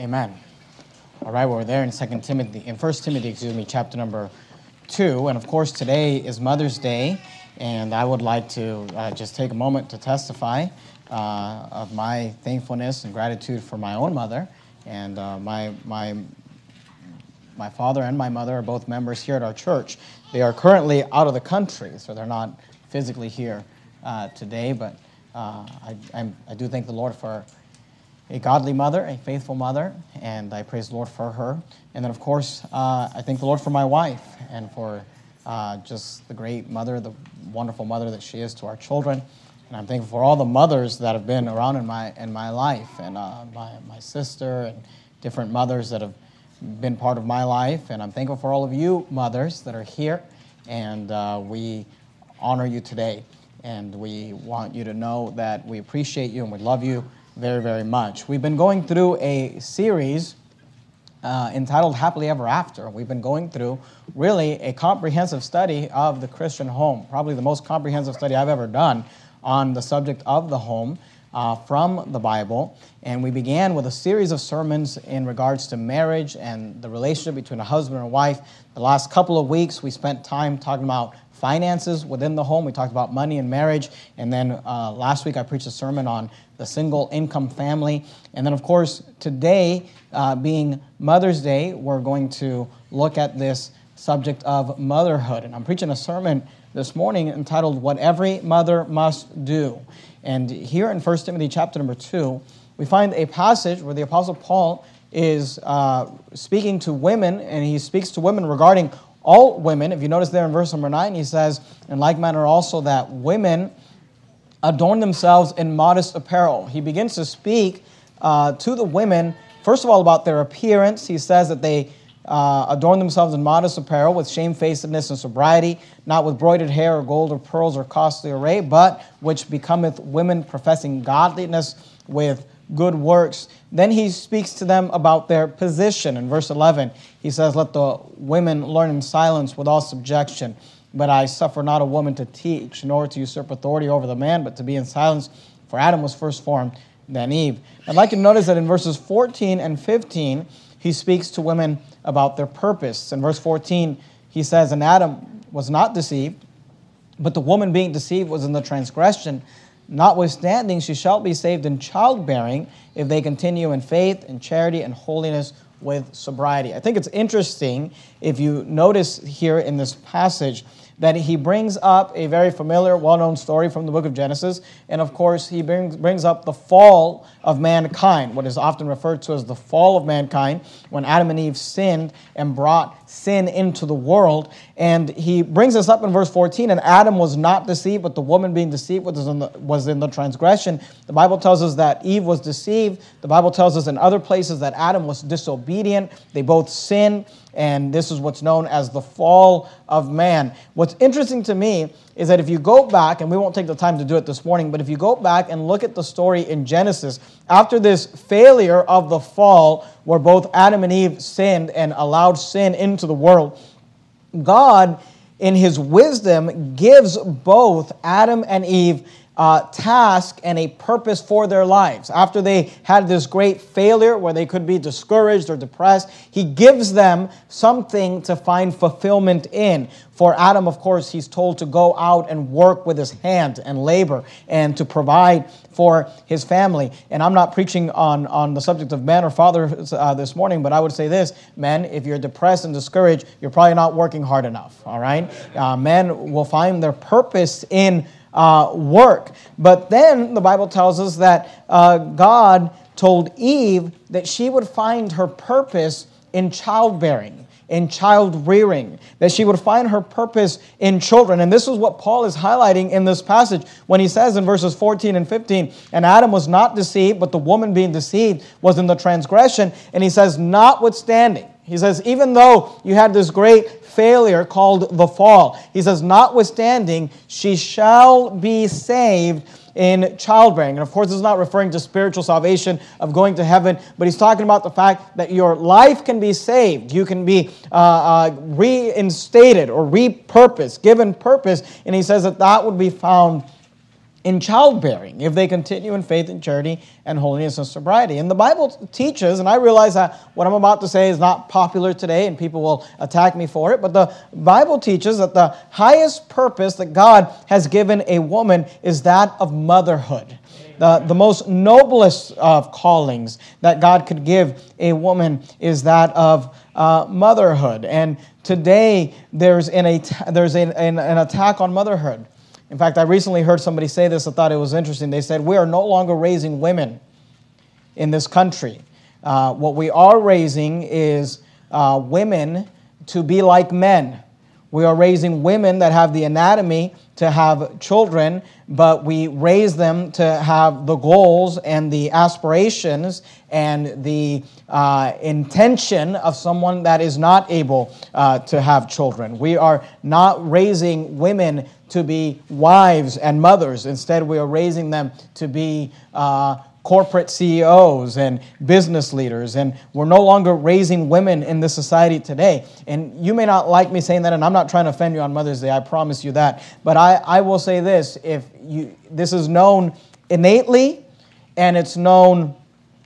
Amen. All right, well, we're there in First Timothy, chapter number 2, and of course today is Mother's Day, and I would like to just take a moment to testify of my thankfulness and gratitude for my own mother, and my father and my mother are both members here at our church. They are currently out of the country, so they're not physically here today, but I do thank the Lord for a godly mother, a faithful mother, and I praise the Lord for her. And then, of course, I thank the Lord for my wife and for just the great mother, the wonderful mother that she is to our children. And I'm thankful for all the mothers that have been around in my life, and my sister and different mothers that have been part of my life. And I'm thankful for all of you mothers that are here, and we honor you today. And we want you to know that we appreciate you and we love you very, very much. We've been going through a series entitled Happily Ever After. We've been going through really a comprehensive study of the Christian home, probably the most comprehensive study I've ever done on the subject of the home from the Bible. And we began with a series of sermons in regards to marriage and the relationship between a husband and a wife. The last couple of weeks, we spent time talking about finances within the home. We talked about money and marriage. And then last week, I preached a sermon on the single income family. And then, of course, today, being Mother's Day, we're going to look at this subject of motherhood. And I'm preaching a sermon this morning entitled, What Every Mother Must Do. And here in 1 Timothy chapter number 2, we find a passage where the Apostle Paul is speaking to women, and he speaks to women regarding all women. If you notice there in verse number 9, he says, in like manner also that women adorn themselves in modest apparel. He begins to speak to the women, first of all, about their appearance. He says that they adorn themselves in modest apparel with shamefacedness and sobriety, not with broidered hair or gold or pearls or costly array, but which becometh women professing godliness with good works. Then he speaks to them about their position. In verse 11, he says, let the women learn in silence with all subjection. But I suffer not a woman to teach, nor to usurp authority over the man, but to be in silence. For Adam was first formed, then Eve. I'd like you to notice that in verses 14 and 15, he speaks to women about their purpose. In verse 14, he says, and Adam was not deceived, but the woman being deceived was in the transgression. Notwithstanding, she shall be saved in childbearing if they continue in faith and charity and holiness with sobriety. I think it's interesting if you notice here in this passage that he brings up a very familiar, well-known story from the book of Genesis. And of course, he brings up the fall of mankind, what is often referred to as the fall of mankind, when Adam and Eve sinned and brought sin into the world. And he brings this up in verse 14, and Adam was not deceived, but the woman being deceived was in the transgression. The Bible tells us that Eve was deceived. The Bible tells us in other places that Adam was disobedient. They both sinned. And this is what's known as the fall of man. What's interesting to me is that if you go back, and we won't take the time to do it this morning, but if you go back and look at the story in Genesis, after this failure of the fall, where both Adam and Eve sinned and allowed sin into the world, God, in his wisdom, gives both Adam and Eve task and a purpose for their lives. After they had this great failure where they could be discouraged or depressed, he gives them something to find fulfillment in. For Adam, of course, he's told to go out and work with his hand and labor and to provide for his family. And I'm not preaching on the subject of men or fathers this morning, but I would say this, men, if you're depressed and discouraged, you're probably not working hard enough, all right? Men will find their purpose in work. But then the Bible tells us that God told Eve that she would find her purpose in childbearing, in child rearing, that she would find her purpose in children. And this is what Paul is highlighting in this passage when he says in verses 14 and 15, and Adam was not deceived, but the woman being deceived was in the transgression. And he says, notwithstanding, he says, even though you had this great failure called the fall, he says, notwithstanding, she shall be saved in childbearing. And of course, this is not referring to spiritual salvation of going to heaven, but he's talking about the fact that your life can be saved. You can be reinstated or repurposed, given purpose. And he says that that would be found in childbearing if they continue in faith and charity and holiness and sobriety. And the Bible teaches, and I realize that what I'm about to say is not popular today and people will attack me for it, but the Bible teaches that the highest purpose that God has given a woman is that of motherhood. The most noblest of callings that God could give a woman is that of motherhood. And today there's an attack on motherhood. In fact, I recently heard somebody say this. I thought it was interesting. They said, we are no longer raising women in this country. What we are raising is women to be like men. We are raising women that have the anatomy to have children, but we raise them to have the goals and the aspirations and the intention of someone that is not able to have children. We are not raising women to be wives and mothers. Instead, we are raising them to be corporate CEOs and business leaders, and we're no longer raising women in this society today. And you may not like me saying that, and I'm not trying to offend you on Mother's Day, I promise you that. But I will say this, this is known innately, and it's known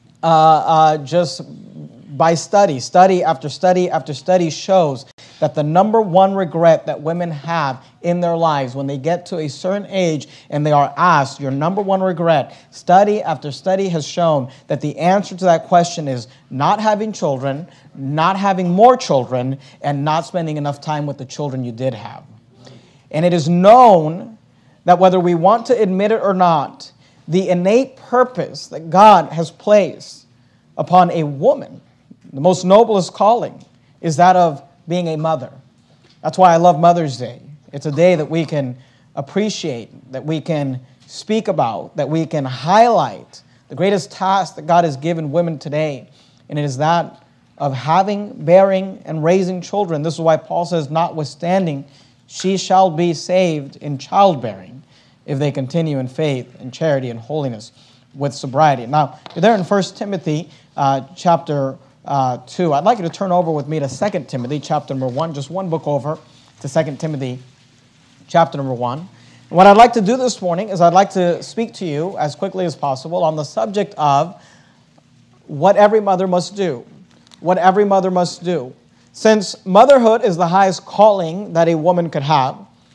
just by study. Study after study after study shows that the number one regret that women have in their lives when they get to a certain age and they are asked, your number one regret, study after study has shown that the answer to that question is not having children, not having more children, and not spending enough time with the children you did have. And it is known that whether we want to admit it or not, the innate purpose that God has placed upon a woman, the most noblest calling, is that of being a mother. That's why I love Mother's Day. It's a day that we can appreciate, that we can speak about, that we can highlight the greatest task that God has given women today, and it is that of having, bearing, and raising children. This is why Paul says, notwithstanding, she shall be saved in childbearing if they continue in faith and charity and holiness with sobriety. Now, you're there in 1 Timothy chapter 2. I'd like you to turn over with me to 2 Timothy chapter number 1, just one book over to 2 Timothy chapter number 1. And what I'd like to do this morning is I'd like to speak to you as quickly as possible on the subject of what every mother must do. What every mother must do. Since motherhood is the highest calling that a woman could have,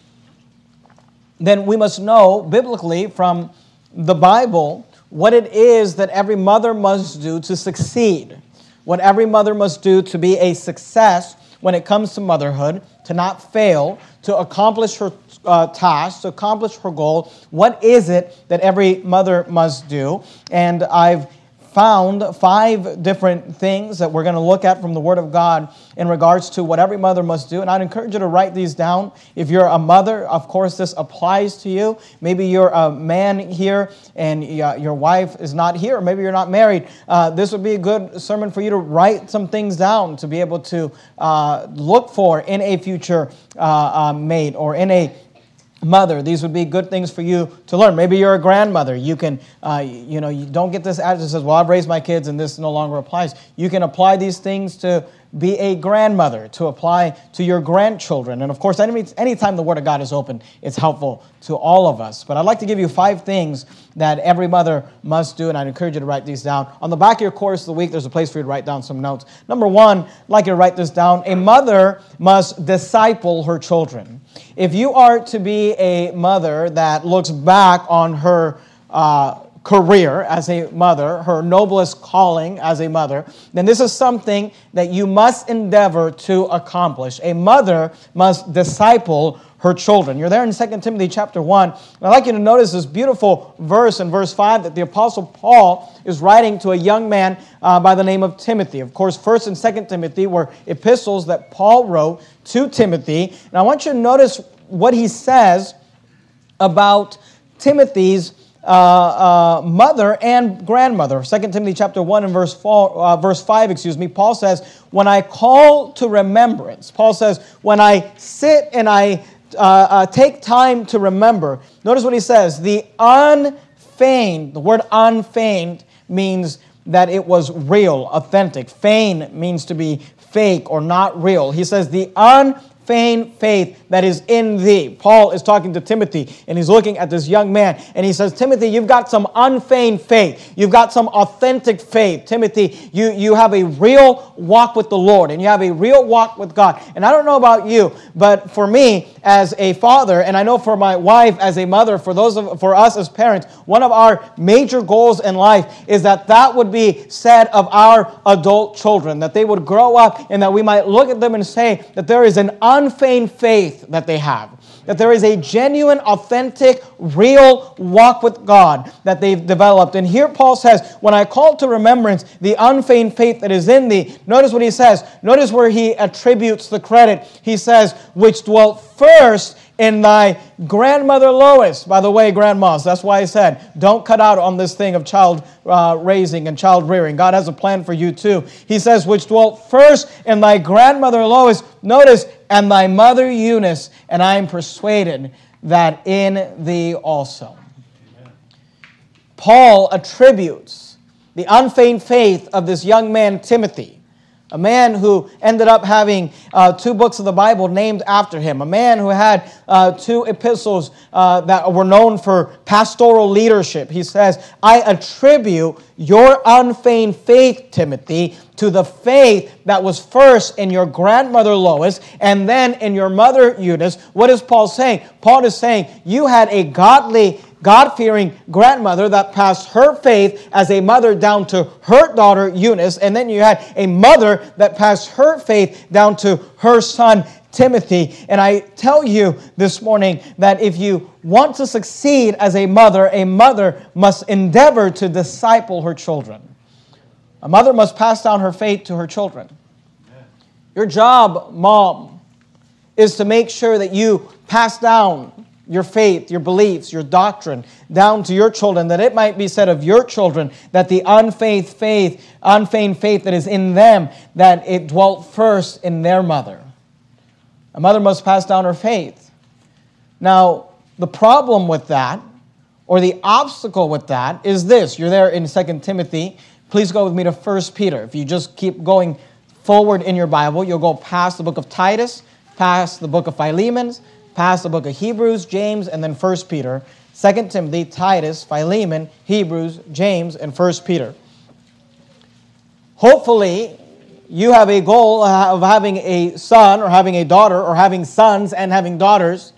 then we must know biblically from the Bible what it is that every mother must do to succeed. What every mother must do to be a success when it comes to motherhood, to not fail, to accomplish her task, to accomplish her goal. What is it that every mother must do? And I've found 5 different things that we're going to look at from the Word of God in regards to what every mother must do. And I'd encourage you to write these down. If you're a mother, of course, this applies to you. Maybe you're a man here and your wife is not here, or maybe you're not married. This would be a good sermon for you to write some things down to be able to look for in a future mate or in a mother. These would be good things for you to learn. Maybe you're a grandmother. You can, you don't get this attitude that says, well, I've raised my kids and this no longer applies. You can apply these things to be a grandmother, to apply to your grandchildren. And of course, anytime the Word of God is open, it's helpful to all of us. But I'd like to give you 5 things that every mother must do, and I'd encourage you to write these down. On the back of your course of the week, there's a place for you to write down some notes. Number 1, I'd like you to write this down. A mother must disciple her children. If you are to be a mother that looks back on her career as a mother, her noblest calling as a mother, then this is something that you must endeavor to accomplish. A mother must disciple her children. You're there in 2 Timothy chapter 1. And I'd like you to notice this beautiful verse in verse 5 that the Apostle Paul is writing to a young man by the name of Timothy. Of course, 1 and 2 Timothy were epistles that Paul wrote to Timothy. And I want you to notice what he says about Timothy's mother and grandmother. 2 Timothy chapter 1 and verse 5, Paul says, when I call to remembrance, Paul says, when I sit and I take time to remember, notice what he says, the word unfeigned means that it was real, authentic. Feign means to be fake or not real. He says the unfeigned faith that is in thee. Paul is talking to Timothy, and he's looking at this young man, and he says, Timothy, you've got some unfeigned faith. You've got some authentic faith. Timothy, you have a real walk with the Lord, and you have a real walk with God. And I don't know about you, but for me as a father, and I know for my wife as a mother, for us as parents, one of our major goals in life is that would be said of our adult children, that they would grow up and that we might look at them and say that there is an unfeigned faith that they have, that there is a genuine, authentic, real walk with God that they've developed. And here Paul says, when I call to remembrance the unfeigned faith that is in thee, notice what he says. Notice where he attributes the credit. He says, which dwelt first in thy grandmother Lois. By the way, grandmas, that's why I said, don't cut out on this thing of child raising and child rearing. God has a plan for you too. He says, which dwelt first in thy grandmother Lois, notice, and thy mother Eunice, and I am persuaded that in thee also. Amen. Paul attributes the unfeigned faith of this young man, Timothy, a man who ended up having 2 books of the Bible named after him, a man who had 2 epistles that were known for pastoral leadership. He says, I attribute your unfeigned faith, Timothy, to the faith that was first in your grandmother Lois and then in your mother Eunice. What is Paul saying? Paul is saying you had a godly, God-fearing grandmother that passed her faith as a mother down to her daughter Eunice, and then you had a mother that passed her faith down to her son Timothy. And I tell you this morning that if you want to succeed as a mother must endeavor to disciple her children. A mother must pass down her faith to her children. Amen. Your job, mom, is to make sure that you pass down your faith, your beliefs, your doctrine down to your children, that it might be said of your children that the unfeigned faith that is in them, that it dwelt first in their mother. A mother must pass down her faith. Now, the problem with that, or the obstacle with that, is this. You're there in 2 Timothy. Please go with me to 1 Peter. If you just keep going forward in your Bible, you'll go past the book of Titus, past the book of Philemon, past the book of Hebrews, James, and then 1 Peter. 2 Timothy, Titus, Philemon, Hebrews, James, and 1 Peter. Hopefully, you have a goal of having a son or having a daughter or having sons and having daughters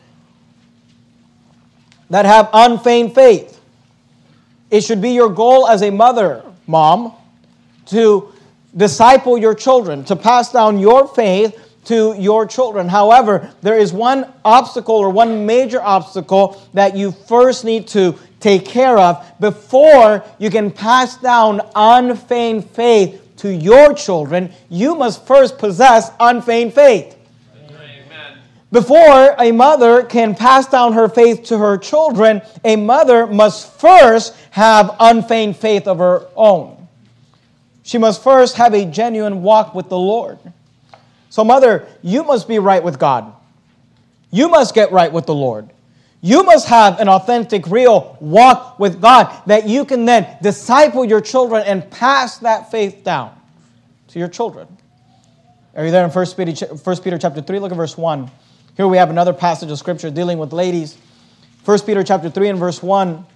that have unfeigned faith. It should be your goal as a mother, mom, to disciple your children, to pass down your faith to your children. However, there is one obstacle or one major obstacle that you first need to take care of before you can pass down unfeigned faith to your children. You must first possess unfeigned faith. Amen. Before a mother can pass down her faith to her children, a mother must first have unfeigned faith of her own. She must first have a genuine walk with the Lord. So, mother, you must be right with God. You must get right with the Lord. You must have an authentic, real walk with God that you can then disciple your children and pass that faith down to your children. Are you there in 1 Peter chapter 3? Look at verse 1. Here we have another passage of Scripture dealing with ladies. 1 Peter chapter 3 and verse 1.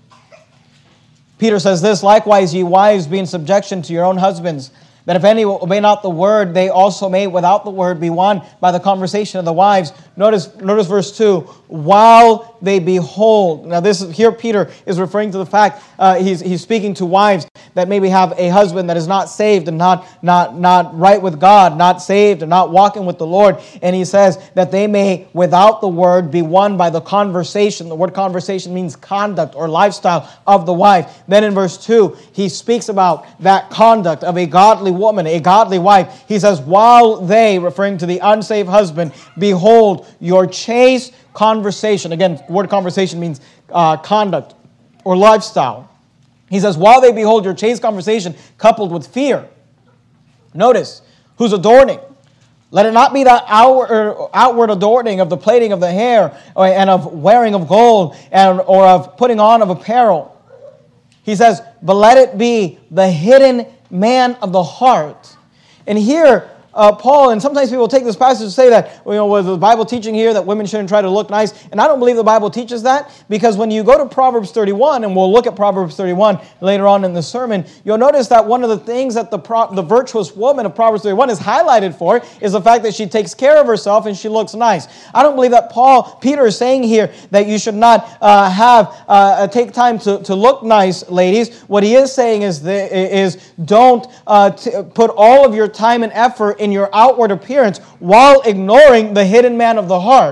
Peter says this, likewise, ye wives, be in subjection to your own husbands, that if any obey not the word, they also may without the word be won by the conversation of the wives. Notice verse 2, while they behold. Now here Peter is referring to the fact, he's speaking to wives that maybe have a husband that is not saved and not right with God, not saved and not walking with the Lord. And he says that they may without the word be won by the conversation. The word conversation means conduct or lifestyle of the wife. Then in verse 2, he speaks about that conduct of a godly woman, a godly wife. He says, while they, referring to the unsaved husband, behold your chaste conversation. Again, the word conversation means conduct or lifestyle. He says, while they behold your chaste conversation coupled with fear. Notice, who's adorning? Let it not be the outward adorning of the plaiting of the hair and of wearing of gold or of putting on of apparel. He says, but let it be the hidden man of the heart. And here, Paul, and sometimes people take this passage to say that, was the Bible teaching here that women shouldn't try to look nice? And I don't believe the Bible teaches that, because when you go to Proverbs 31, and we'll look at Proverbs 31 later on in the sermon, you'll notice that one of the things that the virtuous woman of Proverbs 31 is highlighted for is the fact that she takes care of herself and she looks nice. I don't believe that Peter is saying here that you should not take time to look nice, ladies. What he is saying is don't put all of your time and effort in your outward appearance while ignoring the hidden man of the heart.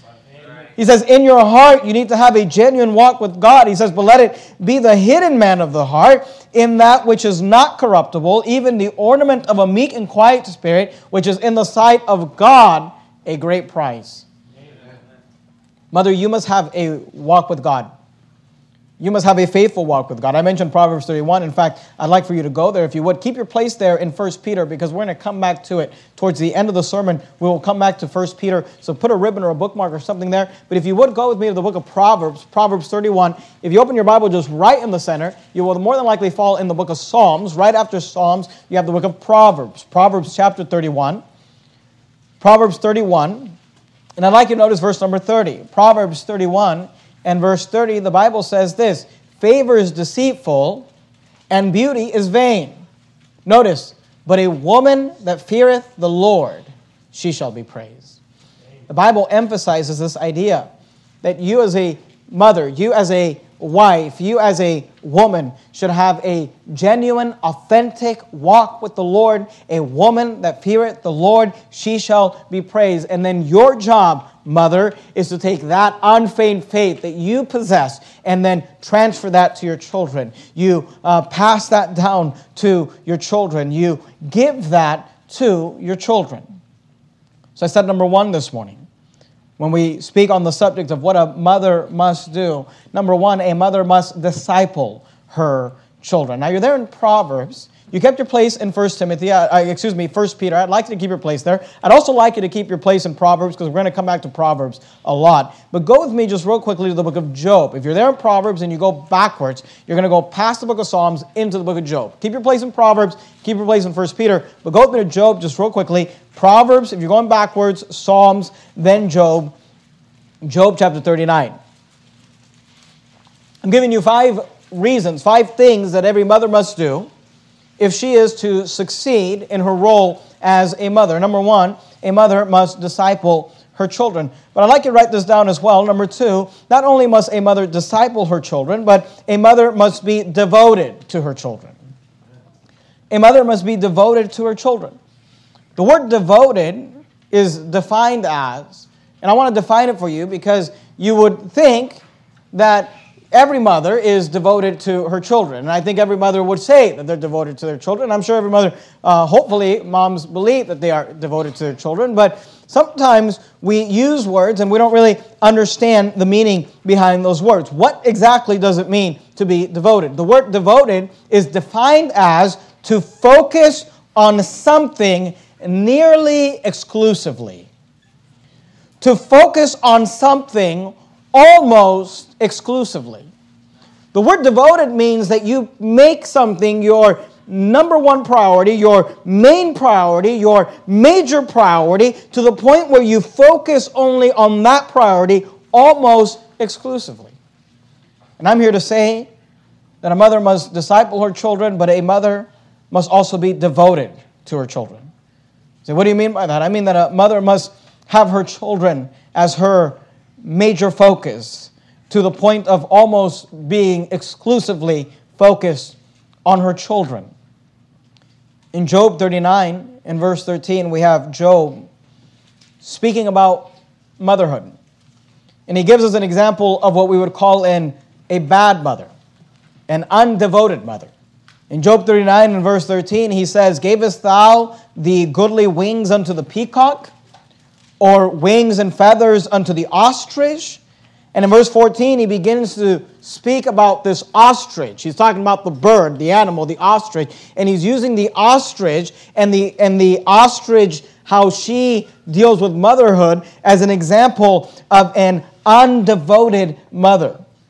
He says, in your heart, you need to have a genuine walk with God. He says, but let it be the hidden man of the heart, in that which is not corruptible, even the ornament of a meek and quiet spirit, which is in the sight of God a great price. Amen. Mother, you must have a walk with God. You must have a faithful walk with God. I mentioned Proverbs 31. In fact, I'd like for you to go there if you would. Keep your place there in 1 Peter, because we're going to come back to it. Towards the end of the sermon, we will come back to 1 Peter. So put a ribbon or a bookmark or something there. But if you would go with me to the book of Proverbs, Proverbs 31. If you open your Bible just right in the center, you will more than likely fall in the book of Psalms. Right after Psalms, you have the book of Proverbs. Proverbs chapter 31. Proverbs 31. And I'd like you to notice verse number 30. Proverbs 31. And verse 30, the Bible says this: favor is deceitful, and beauty is vain. Notice, but a woman that feareth the Lord, she shall be praised. The Bible emphasizes this idea that you as a mother, you as a wife, you as a woman should have a genuine, authentic walk with the Lord. A woman that feareth the Lord, she shall be praised. And then your job, mother, is to take that unfeigned faith that you possess and then transfer that to your children. You pass that down to your children. You give that to your children. So I said number one this morning, when we speak on the subject of what a mother must do. Number one, a mother must disciple her children. Now you're there in Proverbs. You kept your place in 1 Peter. I'd like you to keep your place there. I'd also like you to keep your place in Proverbs, because we're going to come back to Proverbs a lot. But go with me just real quickly to the book of Job. If you're there in Proverbs and you go backwards, you're going to go past the book of Psalms into the book of Job. Keep your place in Proverbs, keep your place in 1 Peter, but go with me to Job just real quickly. Proverbs, if you're going backwards, Psalms, then Job. Job chapter 39. I'm giving you 5 reasons, 5 things that every mother must do if she is to succeed in her role as a mother. Number one, a mother must disciple her children. But I'd like you to write this down as well. Number 2, not only must a mother disciple her children, but a mother must be devoted to her children. A mother must be devoted to her children. The word devoted is defined as, and I want to define it for you because you would think that every mother is devoted to her children. And I think every mother would say that they're devoted to their children. I'm sure every mother, hopefully, moms believe that they are devoted to their children. But sometimes we use words and we don't really understand the meaning behind those words. What exactly does it mean to be devoted? The word devoted is defined as to focus on something nearly exclusively. To focus on something almost exclusively. The word devoted means that you make something your number one priority, your main priority, your major priority, to the point where you focus only on that priority almost exclusively. And I'm here to say that a mother must disciple her children, but a mother must also be devoted to her children. So what do you mean by that? I mean that a mother must have her children as her major focus, to the point of almost being exclusively focused on her children. In Job 39, in verse 13, we have Job speaking about motherhood. And he gives us an example of what we would call a bad mother, an undevoted mother. In Job 39, in verse 13, he says, "Gavest thou the goodly wings unto the peacock, or wings and feathers unto the ostrich?" And in verse 14, he begins to speak about this ostrich. He's talking about the bird, the animal, the ostrich. And he's using the ostrich and the ostrich, how she deals with motherhood, as an example of an undevoted mother.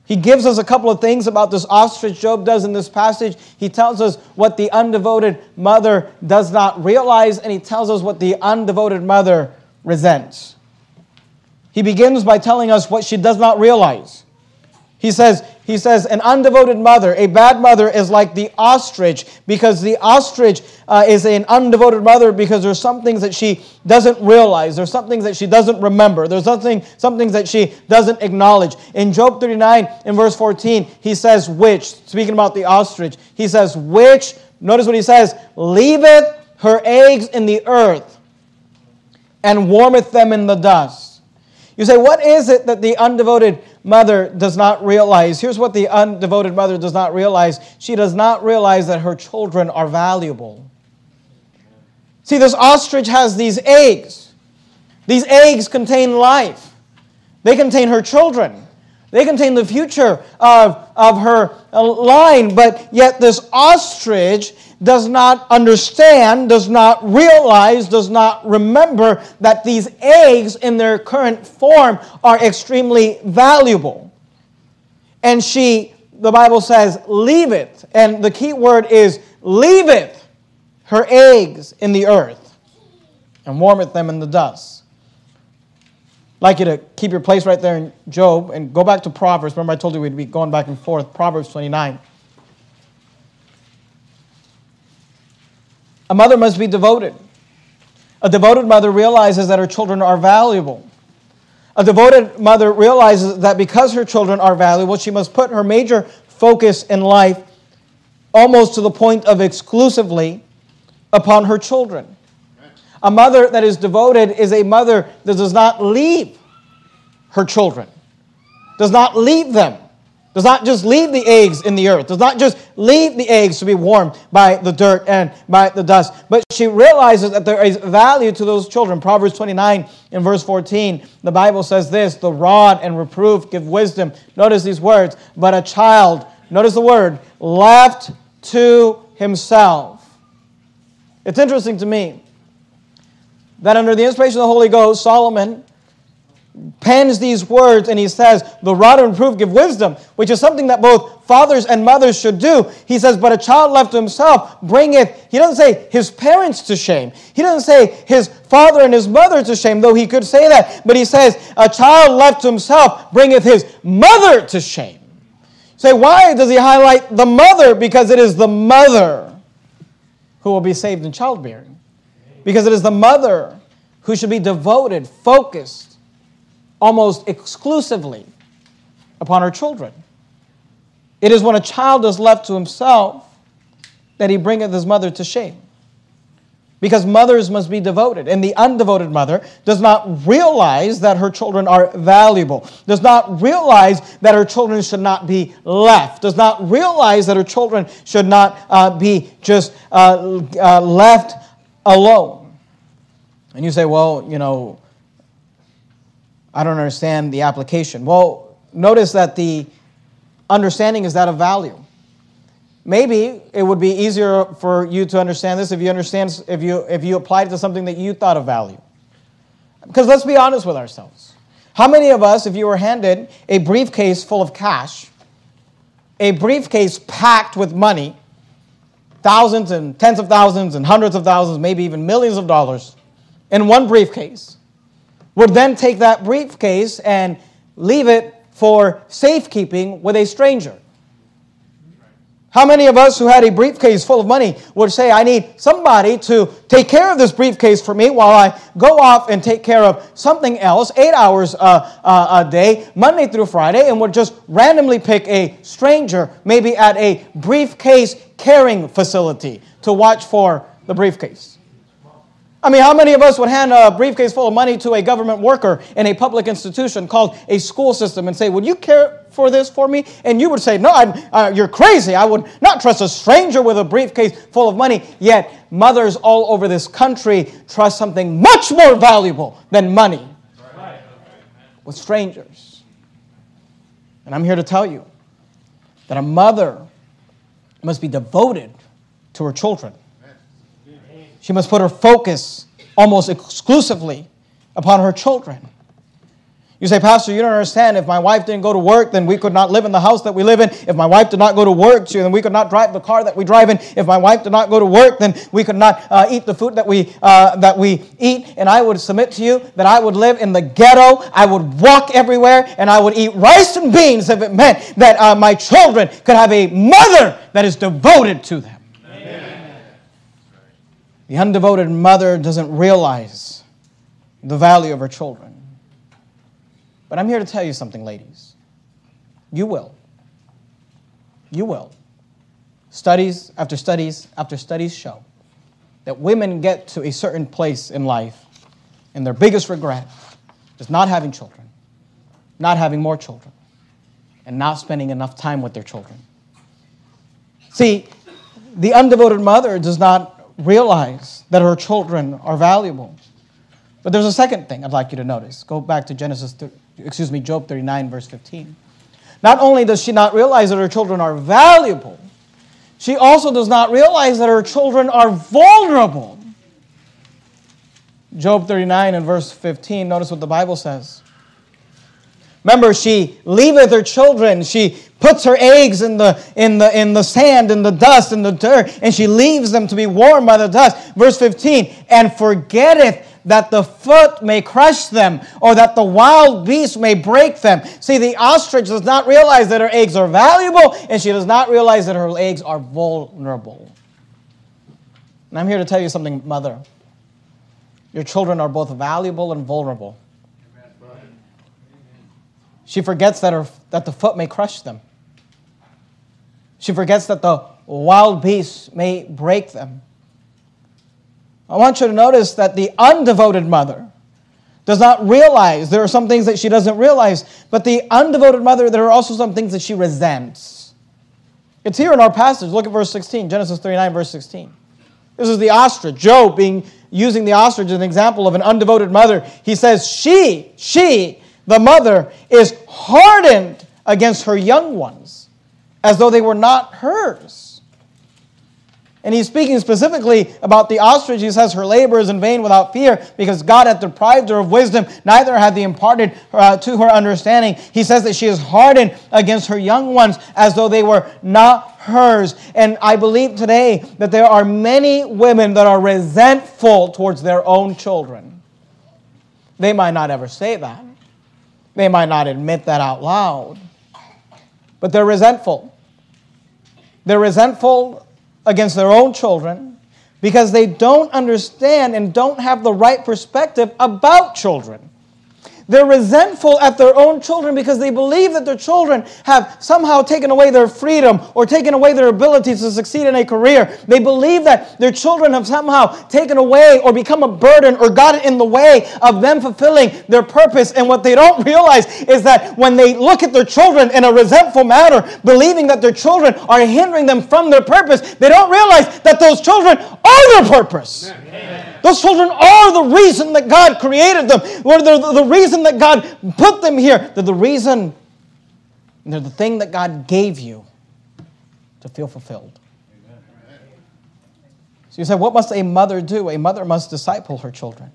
He gives us a couple of things about this ostrich. Job does in this passage. He tells us what the undevoted mother does not realize, and he tells us what the undevoted mother resents. He begins by telling us what she does not realize. He says, an undevoted mother, a bad mother, is like the ostrich, because the ostrich is an undevoted mother because there's some things that she doesn't realize. There's some things that she doesn't remember. There's some things that she doesn't acknowledge. In Job 39, in verse 14, he says, which, speaking about the ostrich, he says, which, notice what he says, leaveth her eggs in the earth and warmeth them in the dust. You say, what is it that the undevoted mother does not realize? Here's what the undevoted mother does not realize. She does not realize that her children are valuable. See, this ostrich has these eggs. These eggs contain life. They contain her children. They contain the future of her line. But yet this ostrich does not understand, does not realize, does not remember that these eggs in their current form are extremely valuable. And the Bible says, leave it. And the key word is, leave it, her eggs in the earth, and warmeth them in the dust. I'd like you to keep your place right there in Job and go back to Proverbs. Remember I told you we'd be going back and forth. Proverbs 29. A mother must be devoted. A devoted mother realizes that her children are valuable. A devoted mother realizes that because her children are valuable, she must put her major focus in life almost to the point of exclusively upon her children. A mother that is devoted is a mother that does not leave her children, does not leave them, does not just leave the eggs in the earth, does not just leave the eggs to be warmed by the dirt and by the dust, but she realizes that there is value to those children. Proverbs 29 in verse 14, the Bible says this, the rod and reproof give wisdom. Notice these words, but a child, notice the word, left to himself. It's interesting to me that under the inspiration of the Holy Ghost, Solomon pens these words and he says, the rod and reproof give wisdom, which is something that both fathers and mothers should do. He says, but a child left to himself bringeth, he doesn't say his parents to shame. He doesn't say his father and his mother to shame, though he could say that. But he says, a child left to himself bringeth his mother to shame. Say, why does he highlight the mother? Because it is the mother who will be saved in childbearing. Because it is the mother who should be devoted, focused, almost exclusively upon her children. It is when a child is left to himself that he bringeth his mother to shame. Because mothers must be devoted. And the undevoted mother does not realize that her children are valuable. Does not realize that her children should not be left. Does not realize that her children should not be just left alone. And you say, well, I don't understand the application. Well, notice that the understanding is that of value. Maybe it would be easier for you to understand this if you applied it to something that you thought of value. Because let's be honest with ourselves. How many of us, if you were handed a briefcase full of cash, a briefcase packed with money, thousands and tens of thousands and hundreds of thousands, maybe even millions of dollars, in one briefcase, would then take that briefcase and leave it for safekeeping with a stranger? How many of us who had a briefcase full of money would say, I need somebody to take care of this briefcase for me while I go off and take care of something else, 8 hours a day, Monday through Friday, and would just randomly pick a stranger, maybe at a briefcase carrying facility, to watch for the briefcase? I mean, how many of us would hand a briefcase full of money to a government worker in a public institution called a school system and say, would you care for this for me? And you would say, no, you're crazy. I would not trust a stranger with a briefcase full of money. Yet mothers all over this country trust something much more valuable than money with strangers. And I'm here to tell you that a mother must be devoted to her children. She must put her focus almost exclusively upon her children. You say, Pastor, you don't understand. If my wife didn't go to work, then we could not live in the house that we live in. If my wife did not go to work, then we could not drive the car that we drive in. If my wife did not go to work, then we could not eat the food that we eat. And I would submit to you that I would live in the ghetto. I would walk everywhere, and I would eat rice and beans if it meant that my children could have a mother that is devoted to them. Amen. The undevoted mother doesn't realize the value of her children. But I'm here to tell you something, ladies. You will. You will. Studies after studies after studies show that women get to a certain place in life, and their biggest regret is not having children, not having more children, and not spending enough time with their children. See, the undevoted mother does not realize that her children are valuable. But there's a second thing I'd like you to notice. Go back to Job 39, verse 15. Not only does she not realize that her children are valuable, she also does not realize that her children are vulnerable. Job 39 and verse 15, notice what the Bible says. Remember, she leaveth her children. She puts her eggs in the sand, in the dust, in the dirt, and she leaves them to be warmed by the dust. Verse 15, and forgetteth that the foot may crush them, or that the wild beast may break them. See, the ostrich does not realize that her eggs are valuable, and she does not realize that her eggs are vulnerable. And I'm here to tell you something, mother. Your children are both valuable and vulnerable. She forgets that the foot may crush them. She forgets that the wild beasts may break them. I want you to notice that the undevoted mother does not realize, there are some things that she doesn't realize, but the undevoted mother, there are also some things that she resents. It's here in our passage. Look at verse 16, Genesis 39, verse 16. This is the ostrich. Job using the ostrich as an example of an undevoted mother. He says, she, the mother, is hardened against her young ones, as though they were not hers. And he's speaking specifically about the ostrich. He says her labor is in vain without fear, because God hath deprived her of wisdom, neither hath he imparted to her understanding. He says that she is hardened against her young ones, as though they were not hers. And I believe today that there are many women that are resentful towards their own children. They might not ever say that. They might not admit that out loud. But they're resentful. They're resentful against their own children because they don't understand and don't have the right perspective about children. They're resentful at their own children because they believe that their children have somehow taken away their freedom or taken away their ability to succeed in a career. They believe that their children have somehow taken away or become a burden or got in the way of them fulfilling their purpose. And what they don't realize is that when they look at their children in a resentful manner, believing that their children are hindering them from their purpose, they don't realize that those children are their purpose. Amen. Those children are the reason that God created them. They're the reason that God put them here. They're the reason, they're the thing that God gave you to feel fulfilled. Amen. So you say, what must a mother do? A mother must disciple her children.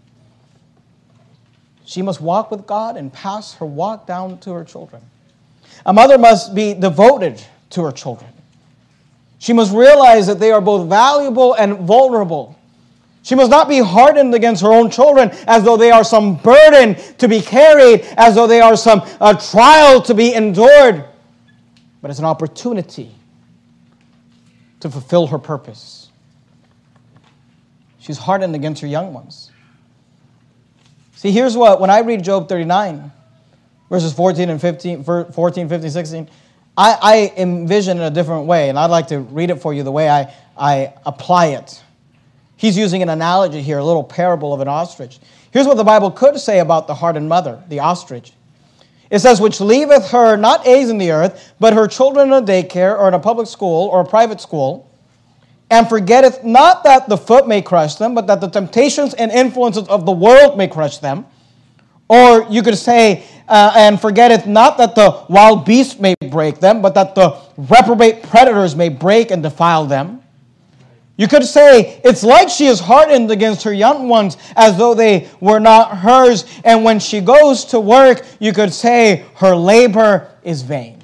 She must walk with God and pass her walk down to her children. A mother must be devoted to her children. She must realize that they are both valuable and vulnerable. She must not be hardened against her own children as though they are some burden to be carried, as though they are some trial to be endured. But it's an opportunity to fulfill her purpose. She's hardened against her young ones. See, here's what, when I read Job 39, verses 14, 15, 16, I envision it a different way, and I'd like to read it for you the way I apply it. He's using an analogy here, a little parable of an ostrich. Here's what the Bible could say about the hardened mother, the ostrich. It says, which leaveth her not eggs in the earth, but her children in a daycare or in a public school or a private school, and forgetteth not that the foot may crush them, but that the temptations and influences of the world may crush them. Or you could say, and forgetteth not that the wild beasts may break them, but that the reprobate predators may break and defile them. You could say, it's like she is hardened against her young ones as though they were not hers. And when she goes to work, you could say, her labor is vain.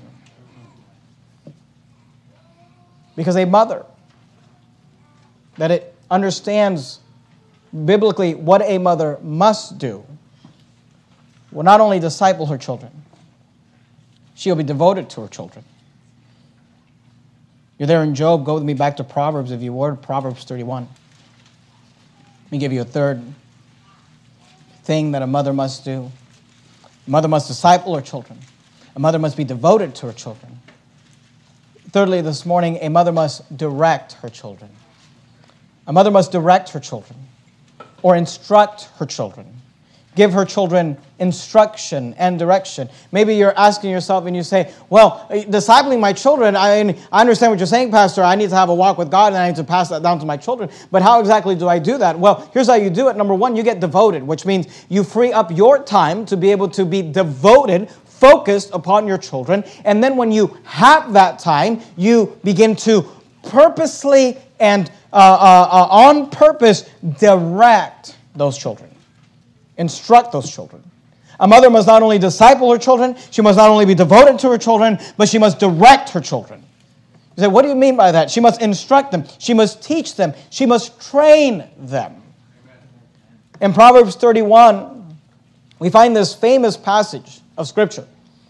Because a mother that it understands biblically what a mother must do will not only disciple her children, she'll be devoted to her children. You're there in Job. Go with me back to Proverbs, if you would. Proverbs 31. Let me give you a third thing that a mother must do. A mother must disciple her children. A mother must be devoted to her children. Thirdly, this morning, a mother must direct her children. A mother must direct her children or instruct her children. Give her children instruction and direction. Maybe you're asking yourself and you say, well, discipling my children, I understand what you're saying, Pastor. I need to have a walk with God and I need to pass that down to my children. But how exactly do I do that? Well, here's how you do it. Number one, you get devoted, which means you free up your time to be able to be devoted, focused upon your children. And then when you have that time, you begin to purposely and on purpose direct those children. Instruct those children. A mother must not only disciple her children, she must not only be devoted to her children, but she must direct her children. You say, what do you mean by that? She must instruct them. She must teach them. She must train them. In Proverbs 31, we find this famous passage of Scripture.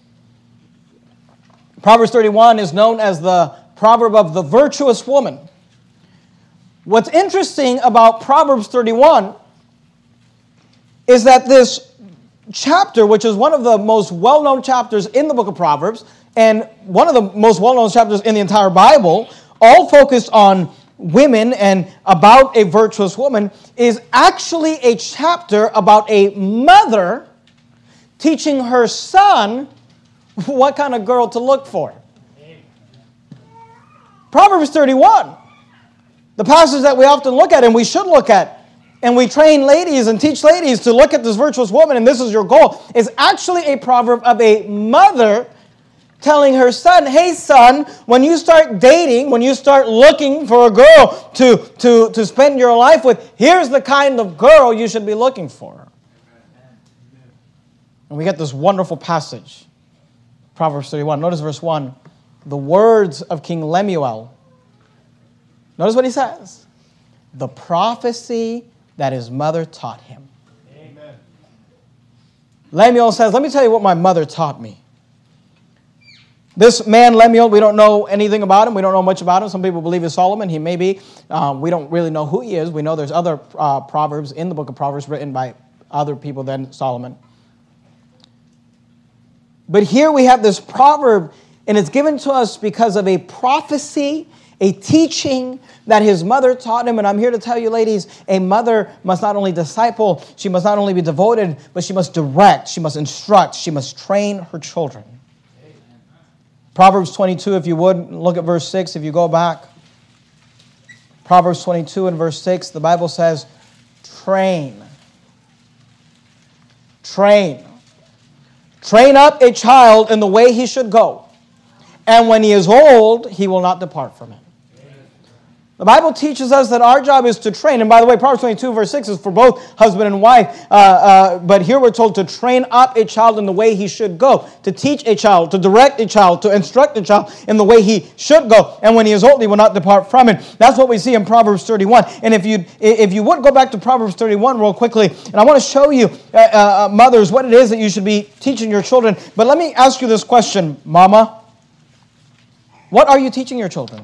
Proverbs 31 is known as the proverb of the virtuous woman. What's interesting about Proverbs 31 is that this chapter, which is one of the most well-known chapters in the book of Proverbs, and one of the most well-known chapters in the entire Bible, all focused on women and about a virtuous woman, is actually a chapter about a mother teaching her son what kind of girl to look for. Proverbs 31, the passage that we often look at and we should look at, and we train ladies and teach ladies to look at this virtuous woman, and this is your goal, is actually a proverb of a mother telling her son, hey son, when you start dating, when you start looking for a girl to spend your life with, here's the kind of girl you should be looking for. And we get this wonderful passage, Proverbs 31. Notice verse 1, the words of King Lemuel. Notice what he says. The prophecy that his mother taught him. Amen. Lemuel says, let me tell you what my mother taught me. This man, Lemuel, we don't know anything about him. We don't know much about him. Some people believe it's Solomon. He may be. We don't really know who he is. We know there's other proverbs in the book of Proverbs written by other people than Solomon. But here we have this proverb, and it's given to us because of a prophecy, a teaching that his mother taught him. And I'm here to tell you, ladies, a mother must not only disciple, she must not only be devoted, but she must direct, she must instruct, she must train her children. Amen. Proverbs 22, if you would, look at verse 6, if you go back. Proverbs 22 and verse 6, the Bible says, train. Train. Train up a child in the way he should go. And when he is old, he will not depart from it. The Bible teaches us that our job is to train. And by the way, Proverbs 22 verse 6 is for both husband and wife. But here we're told to train up a child in the way he should go. To teach a child, to direct a child, to instruct a child in the way he should go. And when he is old, he will not depart from it. That's what we see in Proverbs 31. And if you would go back to Proverbs 31 real quickly, and I want to show you, mothers, what it is that you should be teaching your children. But let me ask you this question, Mama. What are you teaching your children?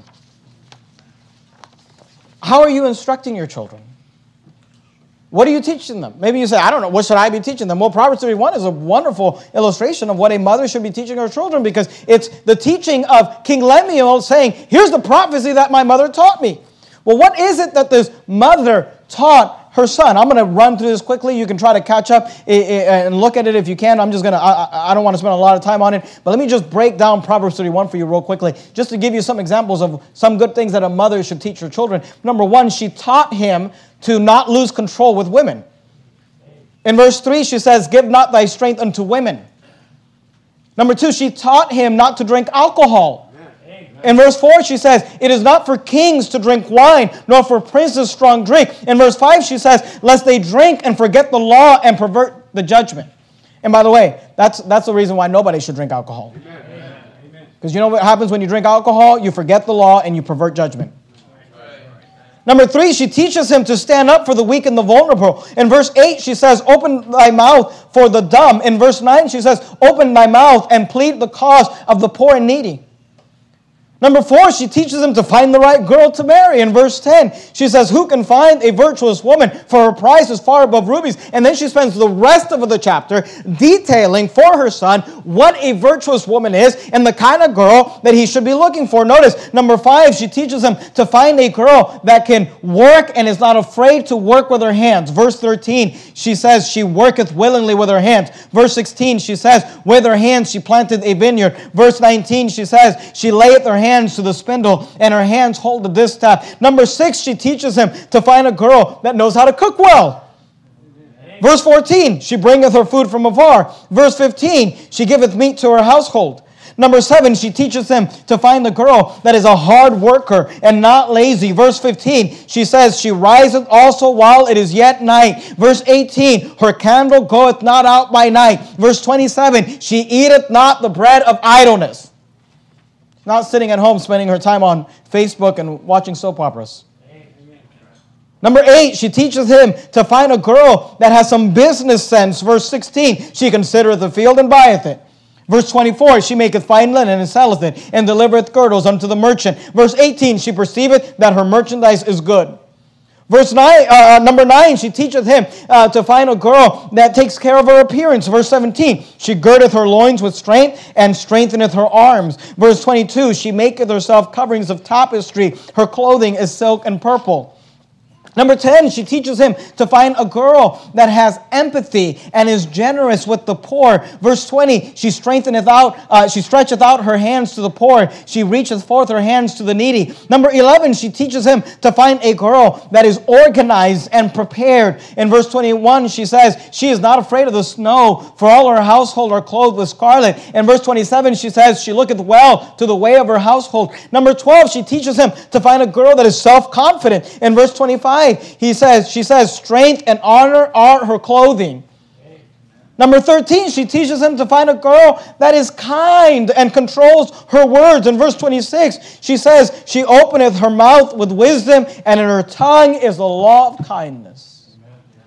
How are you instructing your children? What are you teaching them? Maybe you say, I don't know, what should I be teaching them? Well, Proverbs 31 is a wonderful illustration of what a mother should be teaching her children, because it's the teaching of King Lemuel saying, here's the prophecy that my mother taught me. Well, what is it that this mother taught her son? I'm going to run through this quickly. You can try to catch up and look at it if you can. I don't want to spend a lot of time on it, but let me just break down Proverbs 31 for you real quickly, just to give you some examples of some good things that a mother should teach her children. Number one, she taught him to not lose control with women. In verse 3, she says, give not thy strength unto women. Number two, she taught him not to drink alcohol. In verse 4, she says, it is not for kings to drink wine, nor for princes strong drink. In verse 5, she says, lest they drink and forget the law and pervert the judgment. And by the way, that's the reason why nobody should drink alcohol. Because you know what happens when you drink alcohol? You forget the law and you pervert judgment. Number 3, she teaches him to stand up for the weak and the vulnerable. In verse 8, she says, open thy mouth for the dumb. In verse 9, she says, open thy mouth and plead the cause of the poor and needy. Number 4, she teaches him to find the right girl to marry. In verse 10, she says, who can find a virtuous woman, for her price is far above rubies. And then she spends the rest of the chapter detailing for her son what a virtuous woman is and the kind of girl that he should be looking for. Notice, number 5, she teaches him to find a girl that can work and is not afraid to work with her hands. Verse 13, she says, she worketh willingly with her hands. Verse 16, she says, with her hands she planted a vineyard. Verse 19, she says, she layeth her hands to the spindle, and her hands hold the distaff. Number 6, she teaches him to find a girl that knows how to cook well. Verse 14, she bringeth her food from afar. Verse 15, she giveth meat to her household. Number 7, she teaches him to find a girl that is a hard worker and not lazy. Verse 15, she says, she riseth also while it is yet night. Verse 18, her candle goeth not out by night. Verse 27, she eateth not the bread of idleness. Not sitting at home spending her time on Facebook and watching soap operas. Number 8, she teaches him to find a girl that has some business sense. Verse 16, she considereth the field and buyeth it. Verse 24, she maketh fine linen and selleth it, and delivereth girdles unto the merchant. Verse 18, she perceiveth that her merchandise is good. Verse 9, number 9, she teacheth him to find a girl that takes care of her appearance. Verse 17, she girdeth her loins with strength and strengtheneth her arms. Verse 22, she maketh herself coverings of tapestry. Her clothing is silk and purple. Number 10, she teaches him to find a girl that has empathy and is generous with the poor. Verse 20, she stretcheth out her hands to the poor. She reacheth forth her hands to the needy. Number 11, she teaches him to find a girl that is organized and prepared. In verse 21, she says, she is not afraid of the snow, for all her household are clothed with scarlet. In verse 27, she says, she looketh well to the way of her household. Number 12, she teaches him to find a girl that is self-confident. In verse 25, she says, strength and honor are her clothing. Number 13, she teaches him to find a girl that is kind and controls her words. In verse 26, she says, she openeth her mouth with wisdom, and in her tongue is the law of kindness.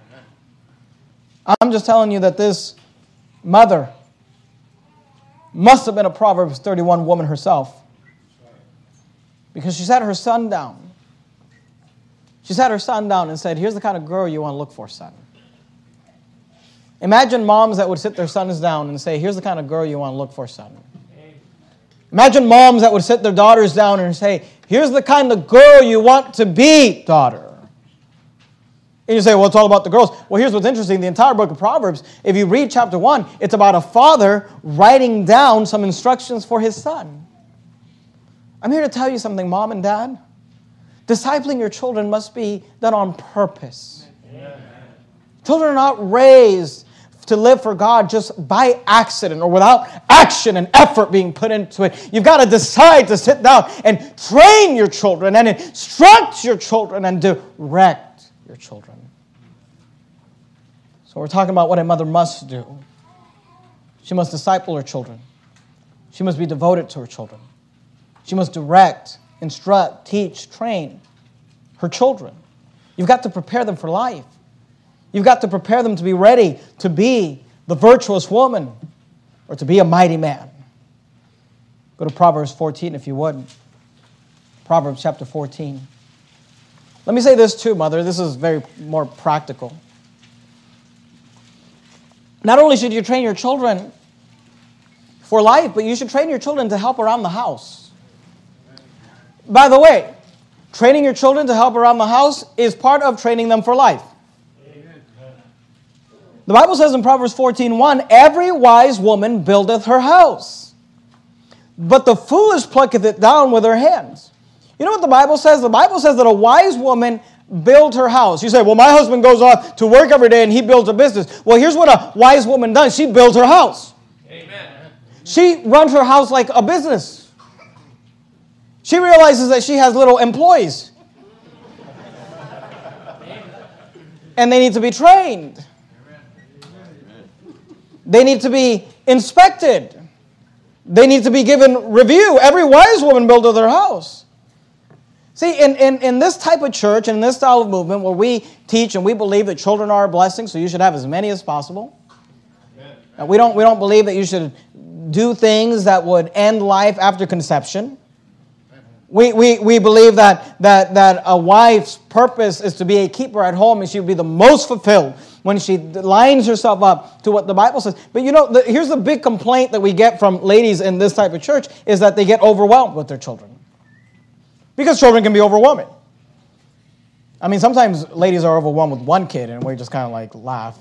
I'm just telling you that this mother must have been a Proverbs 31 woman herself, because she sat her son down. She sat her son down and said, here's the kind of girl you want to look for, son. Imagine moms that would sit their sons down and say, here's the kind of girl you want to look for, son. Imagine moms that would sit their daughters down and say, here's the kind of girl you want to be, daughter. And you say, well, it's all about the girls. Well, here's what's interesting. The entire book of Proverbs, if you read chapter 1, it's about a father writing down some instructions for his son. I'm here to tell you something, mom and dad. Discipling your children must be done on purpose. Amen. Children are not raised to live for God just by accident or without action and effort being put into it. You've got to decide to sit down and train your children and instruct your children and direct your children. So we're talking about what a mother must do. She must disciple her children. She must be devoted to her children. She must direct, instruct, teach, train her children. You've got to prepare them for life. You've got to prepare them to be ready to be the virtuous woman or to be a mighty man. Go to Proverbs 14 if you would. Proverbs chapter 14. Let me say this too, mother. This is very more practical. Not only should you train your children for life, but you should train your children to help around the house. By the way, training your children to help around the house is part of training them for life. Amen. The Bible says in Proverbs 14:1, every wise woman buildeth her house, but the foolish plucketh it down with her hands. You know what the Bible says? The Bible says that a wise woman builds her house. You say, well, my husband goes off to work every day and he builds a business. Well, here's what a wise woman does. She builds her house. Amen. She runs her house like a business. She realizes that she has little employees. And they need to be trained. They need to be inspected. They need to be given review. Every wise woman buildeth her house. See, in this type of church, in this style of movement, where we teach and we believe that children are a blessing, so you should have as many as possible. We don't believe that you should do things that would end life after conception. We believe that a wife's purpose is to be a keeper at home, and she will be the most fulfilled when she lines herself up to what the Bible says. But here's the big complaint that we get from ladies in this type of church is that they get overwhelmed with their children. Because children can be overwhelming. I mean, sometimes ladies are overwhelmed with one kid, and we just kind of like laugh,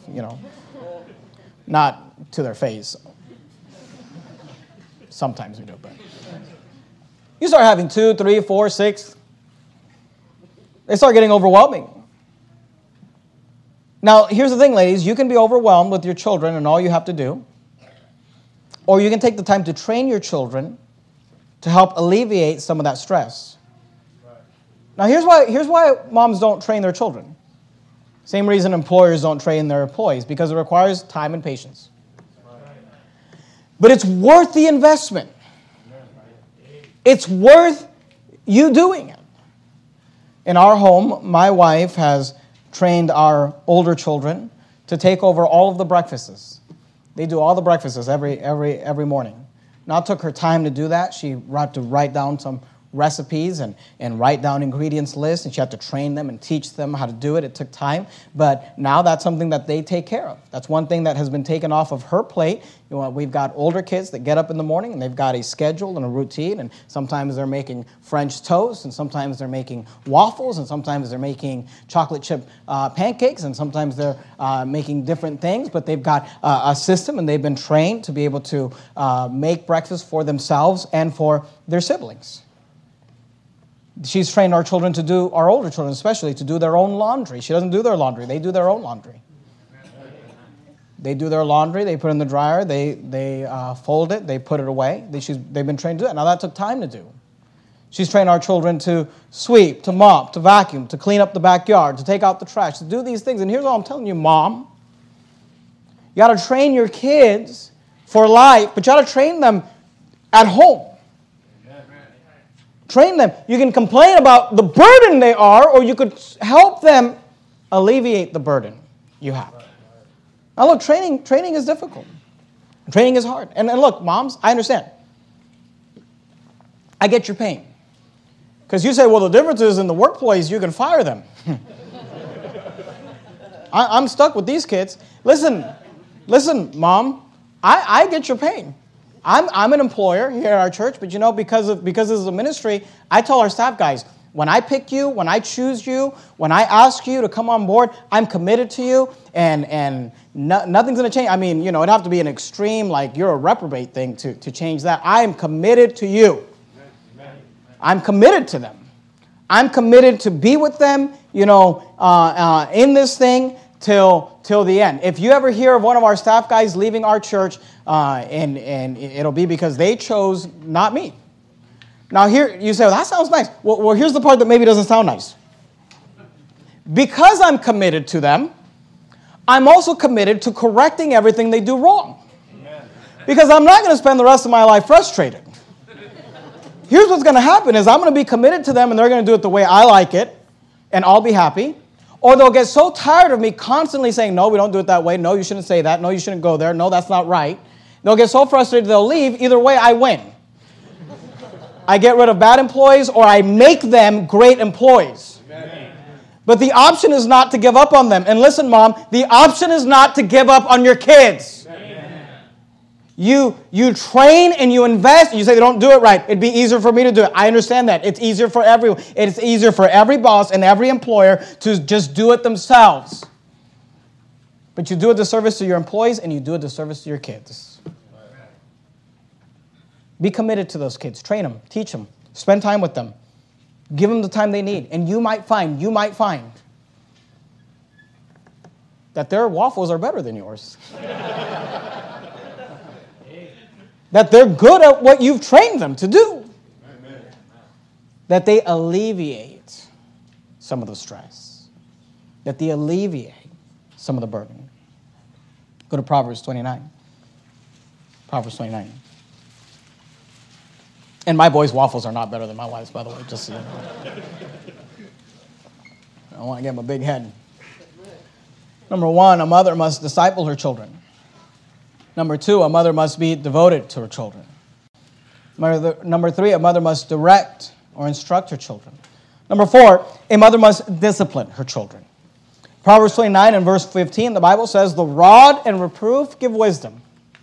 not to their face. Sometimes we do, but you start having 2, 3, 4, 6. They start getting overwhelming. Now, here's the thing, ladies. You can be overwhelmed with your children and all you have to do. Or you can take the time to train your children to help alleviate some of that stress. Now, here's why moms don't train their children. Same reason employers don't train their employees, because it requires time and patience. But it's worth the investment. It's worth you doing it. In our home, my wife has trained our older children to take over all of the breakfasts. They do all the breakfasts every morning. Now, it took her time to do that. She had to write down some recipes and write down ingredients lists, and she had to train them and teach them how to do it. It took time, but now that's something that they take care of. That's one thing that has been taken off of her plate. We've got older kids that get up in the morning and they've got a schedule and a routine, and sometimes they're making French toast, and sometimes they're making waffles, and sometimes they're making chocolate chip pancakes, and sometimes they're making different things, but they've got a system and they've been trained to be able to make breakfast for themselves and for their siblings. She's trained our children to do, our older children especially, to do their own laundry. She doesn't do their laundry. They do their own laundry. They do their laundry. They put it in the dryer. They fold it. They put it away. They've been trained to do it. Now, that took time to do. She's trained our children to sweep, to mop, to vacuum, to clean up the backyard, to take out the trash, to do these things. And here's what I'm telling you, Mom. You got to train your kids for life, but you got to train them at home. Train them. You can complain about the burden they are, or you could help them alleviate the burden you have. Now look, training is difficult. Training is hard. And look, moms, I understand. I get your pain. Because you say, well, the difference is in the workplace, you can fire them. I'm stuck with these kids. Listen, Mom, I get your pain. I'm an employer here at our church, but because this is a ministry, I tell our staff guys, when I pick you, when I choose you, when I ask you to come on board, I'm committed to you, and nothing's going to change. I mean, it'd have to be an extreme, like you're a reprobate thing to change that. I am committed to you. I'm committed to them. I'm committed to be with them, in this thing till the end. If you ever hear of one of our staff guys leaving our church, and it'll be because they chose not me. Now here, you say, well, that sounds nice. Well, here's the part that maybe doesn't sound nice. Because I'm committed to them, I'm also committed to correcting everything they do wrong. Because I'm not going to spend the rest of my life frustrated. Here's what's going to happen is I'm going to be committed to them, and they're going to do it the way I like it, and I'll be happy. Or they'll get so tired of me constantly saying, no, we don't do it that way. No, you shouldn't say that. No, you shouldn't go there. No, that's not right. They'll get so frustrated they'll leave. Either way, I win. I get rid of bad employees, or I make them great employees. Amen. But the option is not to give up on them. And listen, Mom, the option is not to give up on your kids. Amen. You train and you invest, and you say they don't do it right. It'd be easier for me to do it. I understand that. It's easier for everyone. It's easier for every boss and every employer to just do it themselves. But you do a disservice to your employees, and you do a disservice to your kids. Be committed to those kids. Train them. Teach them. Spend time with them. Give them the time they need. And you might find that their waffles are better than yours. That they're good at what you've trained them to do. that they alleviate some of the stress, that they alleviate some of the burden. Go to Proverbs 29. Proverbs 29. And my boys' waffles are not better than my wife's, by the way, just so you know. I don't want to give them a big head. Number 1, a mother must disciple her children. Number 2, a mother must be devoted to her children. Number 3, a mother must direct or instruct her children. Number 4, a mother must discipline her children. Proverbs 29 and verse 15, the Bible says, the rod and reproof give wisdom.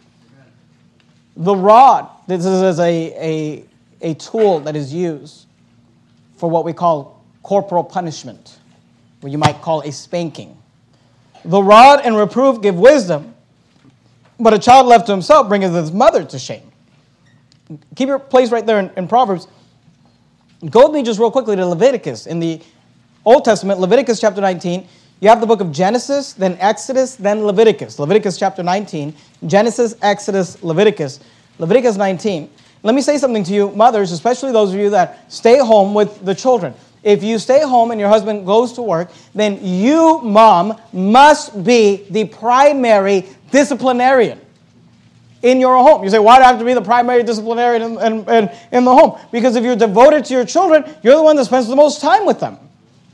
The rod, this is a tool that is used for what we call corporal punishment, what you might call a spanking. The rod and reproof give wisdom, but a child left to himself bringeth his mother to shame. Keep your place right there in Proverbs. Go with me just real quickly to Leviticus. In the Old Testament, Leviticus chapter 19, you have the book of Genesis, then Exodus, then Leviticus. Leviticus chapter 19, Genesis, Exodus, Leviticus. Leviticus 19. Let me say something to you, mothers, especially those of you that stay home with the children. If you stay home and your husband goes to work, then you, mom, must be the primary disciplinarian in your home. You say, why do I have to be the primary disciplinarian in the home? Because if you're devoted to your children, you're the one that spends the most time with them.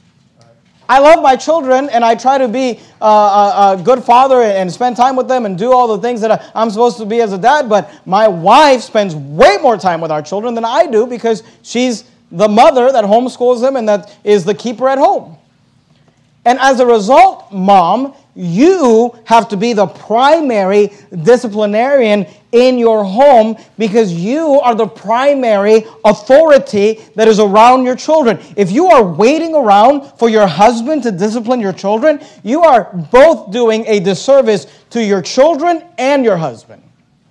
I love my children, and I try to be a good father and spend time with them and do all the things that I'm supposed to be as a dad, but my wife spends way more time with our children than I do because she's the mother that homeschools them and that is the keeper at home. And as a result, mom, you have to be the primary disciplinarian in your home because you are the primary authority that is around your children. If you are waiting around for your husband to discipline your children, you are both doing a disservice to your children and your husband.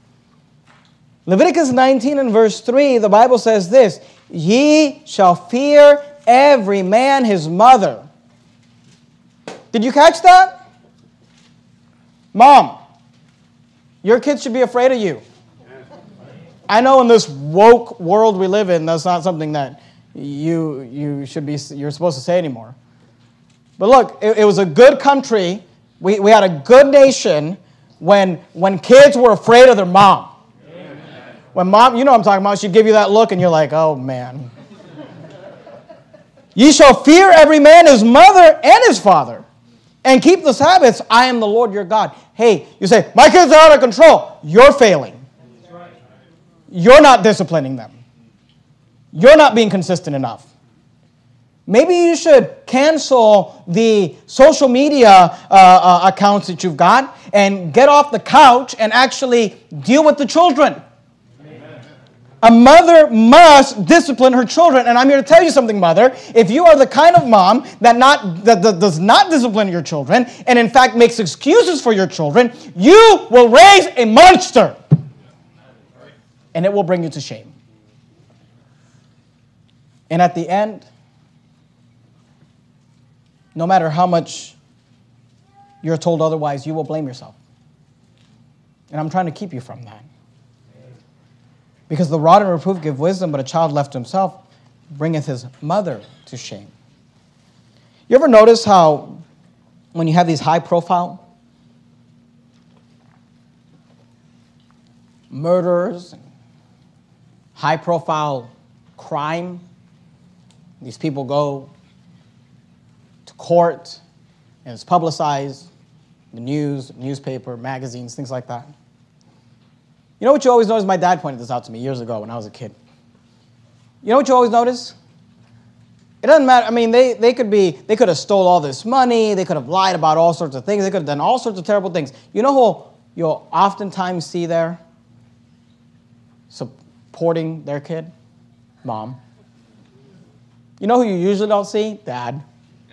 Leviticus 19 and verse 3, the Bible says this, ye shall fear every man his mother. Did you catch that? Mom, your kids should be afraid of you. I know in this woke world we live in, that's not something that you're supposed to say anymore. But look, it was a good country. We had a good nation when kids were afraid of their mom. When mom, you know what I'm talking about, she'd give you that look and you're like, oh man. Ye shall fear every man his mother and his father, and keep the Sabbaths. I am the Lord your God. Hey, you say, my kids are out of control. You're failing. You're not disciplining them. You're not being consistent enough. Maybe you should cancel the social media accounts that you've got and get off the couch and actually deal with the children. A mother must discipline her children. And I'm here to tell you something, mother. If you are the kind of mom that does not discipline your children and in fact makes excuses for your children, you will raise a monster. And it will bring you to shame. And at the end, no matter how much you're told otherwise, you will blame yourself. And I'm trying to keep you from that. Because the rod and reproof give wisdom, but a child left to himself bringeth his mother to shame. You ever notice how when you have these high-profile murderers, high-profile crime, these people go to court and it's publicized, the news, newspaper, magazines, things like that. You know what you always notice? My dad pointed this out to me years ago when I was a kid. You know what you always notice? It doesn't matter. I mean, they could have stole all this money. They could have lied about all sorts of things. They could have done all sorts of terrible things. You know who you'll oftentimes see there supporting their kid? Mom. You know who you usually don't see? Dad.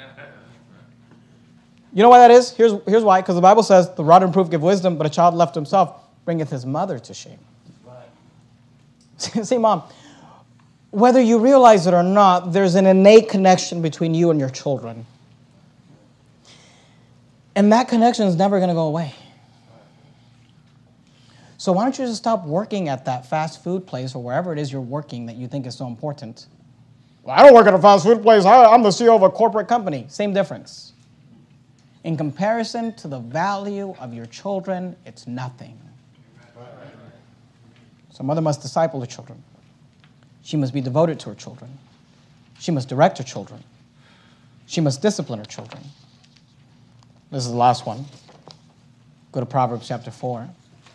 You know why that is? Here's why. Because the Bible says, the rod and reproof give wisdom, but a child left to himself bringeth his mother to shame. Right. See, Mom, whether you realize it or not, there's an innate connection between you and your children. And that connection is never going to go away. So why don't you just stop working at that fast food place or wherever it is you're working that you think is so important? Well, I don't work at a fast food place. I'm the CEO of a corporate company. Same difference. In comparison to the value of your children, it's nothing. So a mother must disciple her children. She must be devoted to her children. She must direct her children. She must discipline her children. This is the last one. Go to Proverbs chapter 4.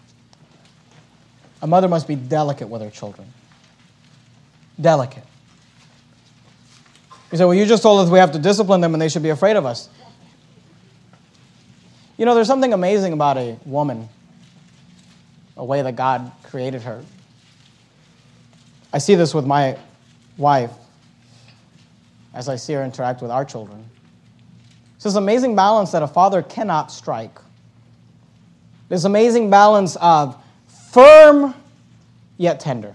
A mother must be delicate with her children. Delicate. You say, well, you just told us we have to discipline them and they should be afraid of us. You know, there's something amazing about a woman, a way that God created her. I see this with my wife as I see her interact with our children. It's this amazing balance that a father cannot strike. This amazing balance of firm yet tender.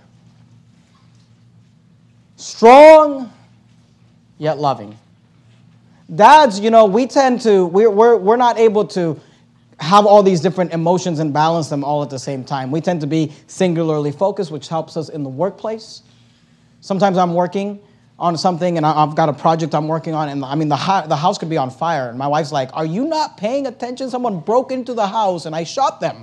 Strong yet loving. Dads, you know, we're not able to have all these different emotions and balance them all at the same time. We tend to be singularly focused, which helps us in the workplace. Sometimes I'm working on something and I've got a project I'm working on, and I mean, the house could be on fire. And my wife's like, are you not paying attention? Someone broke into the house and I shot them.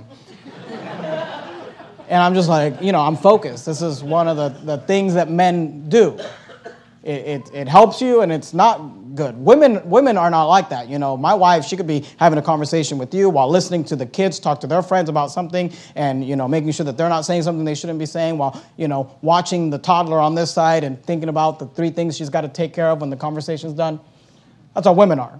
And I'm just like, you know, I'm focused. This is one of the things that men do. It helps you, and it's not good. Women are not like that. You know, my wife, she could be having a conversation with you while listening to the kids talk to their friends about something, and, you know, making sure that they're not saying something they shouldn't be saying, while, you know, watching the toddler on this side and thinking about the 3 things she's got to take care of when the conversation's done. That's how women are.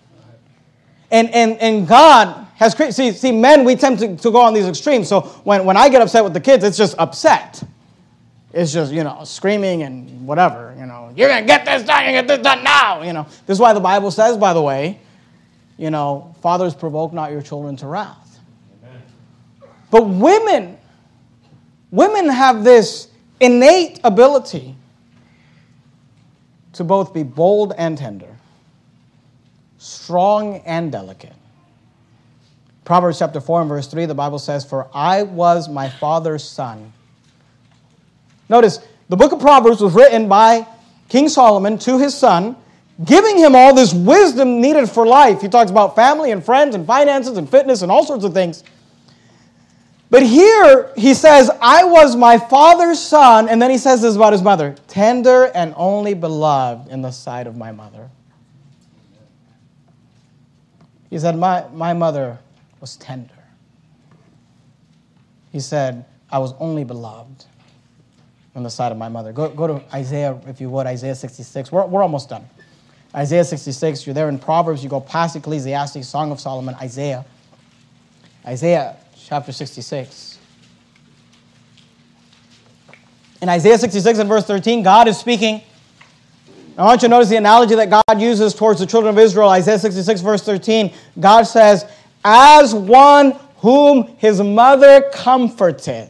And God has created, see, men, we tend to go on these extremes. So when I get upset with the kids, it's just upset. It's just, you know, screaming and whatever, you know. You're going to get this done, you get this done now, you know. This is why the Bible says, by the way, you know, fathers, provoke not your children to wrath. Amen. But women have this innate ability to both be bold and tender, strong and delicate. Proverbs chapter 4 and verse 3, the Bible says, for I was my father's son. Notice, the book of Proverbs was written by King Solomon to his son, giving him all this wisdom needed for life. He talks about family and friends and finances and fitness and all sorts of things. But here he says, I was my father's son, and then he says this about his mother, tender and only beloved in the sight of my mother. He said, my mother was tender. He said, I was only beloved on the side of my mother. Go to Isaiah, if you would, Isaiah 66. We're almost done. Isaiah 66, you're there in Proverbs, you go past Ecclesiastes, Song of Solomon, Isaiah. Isaiah chapter 66. In Isaiah 66 and verse 13, God is speaking. I want you to notice the analogy that God uses towards the children of Israel. Isaiah 66 verse 13, God says, as one whom his mother comforteth,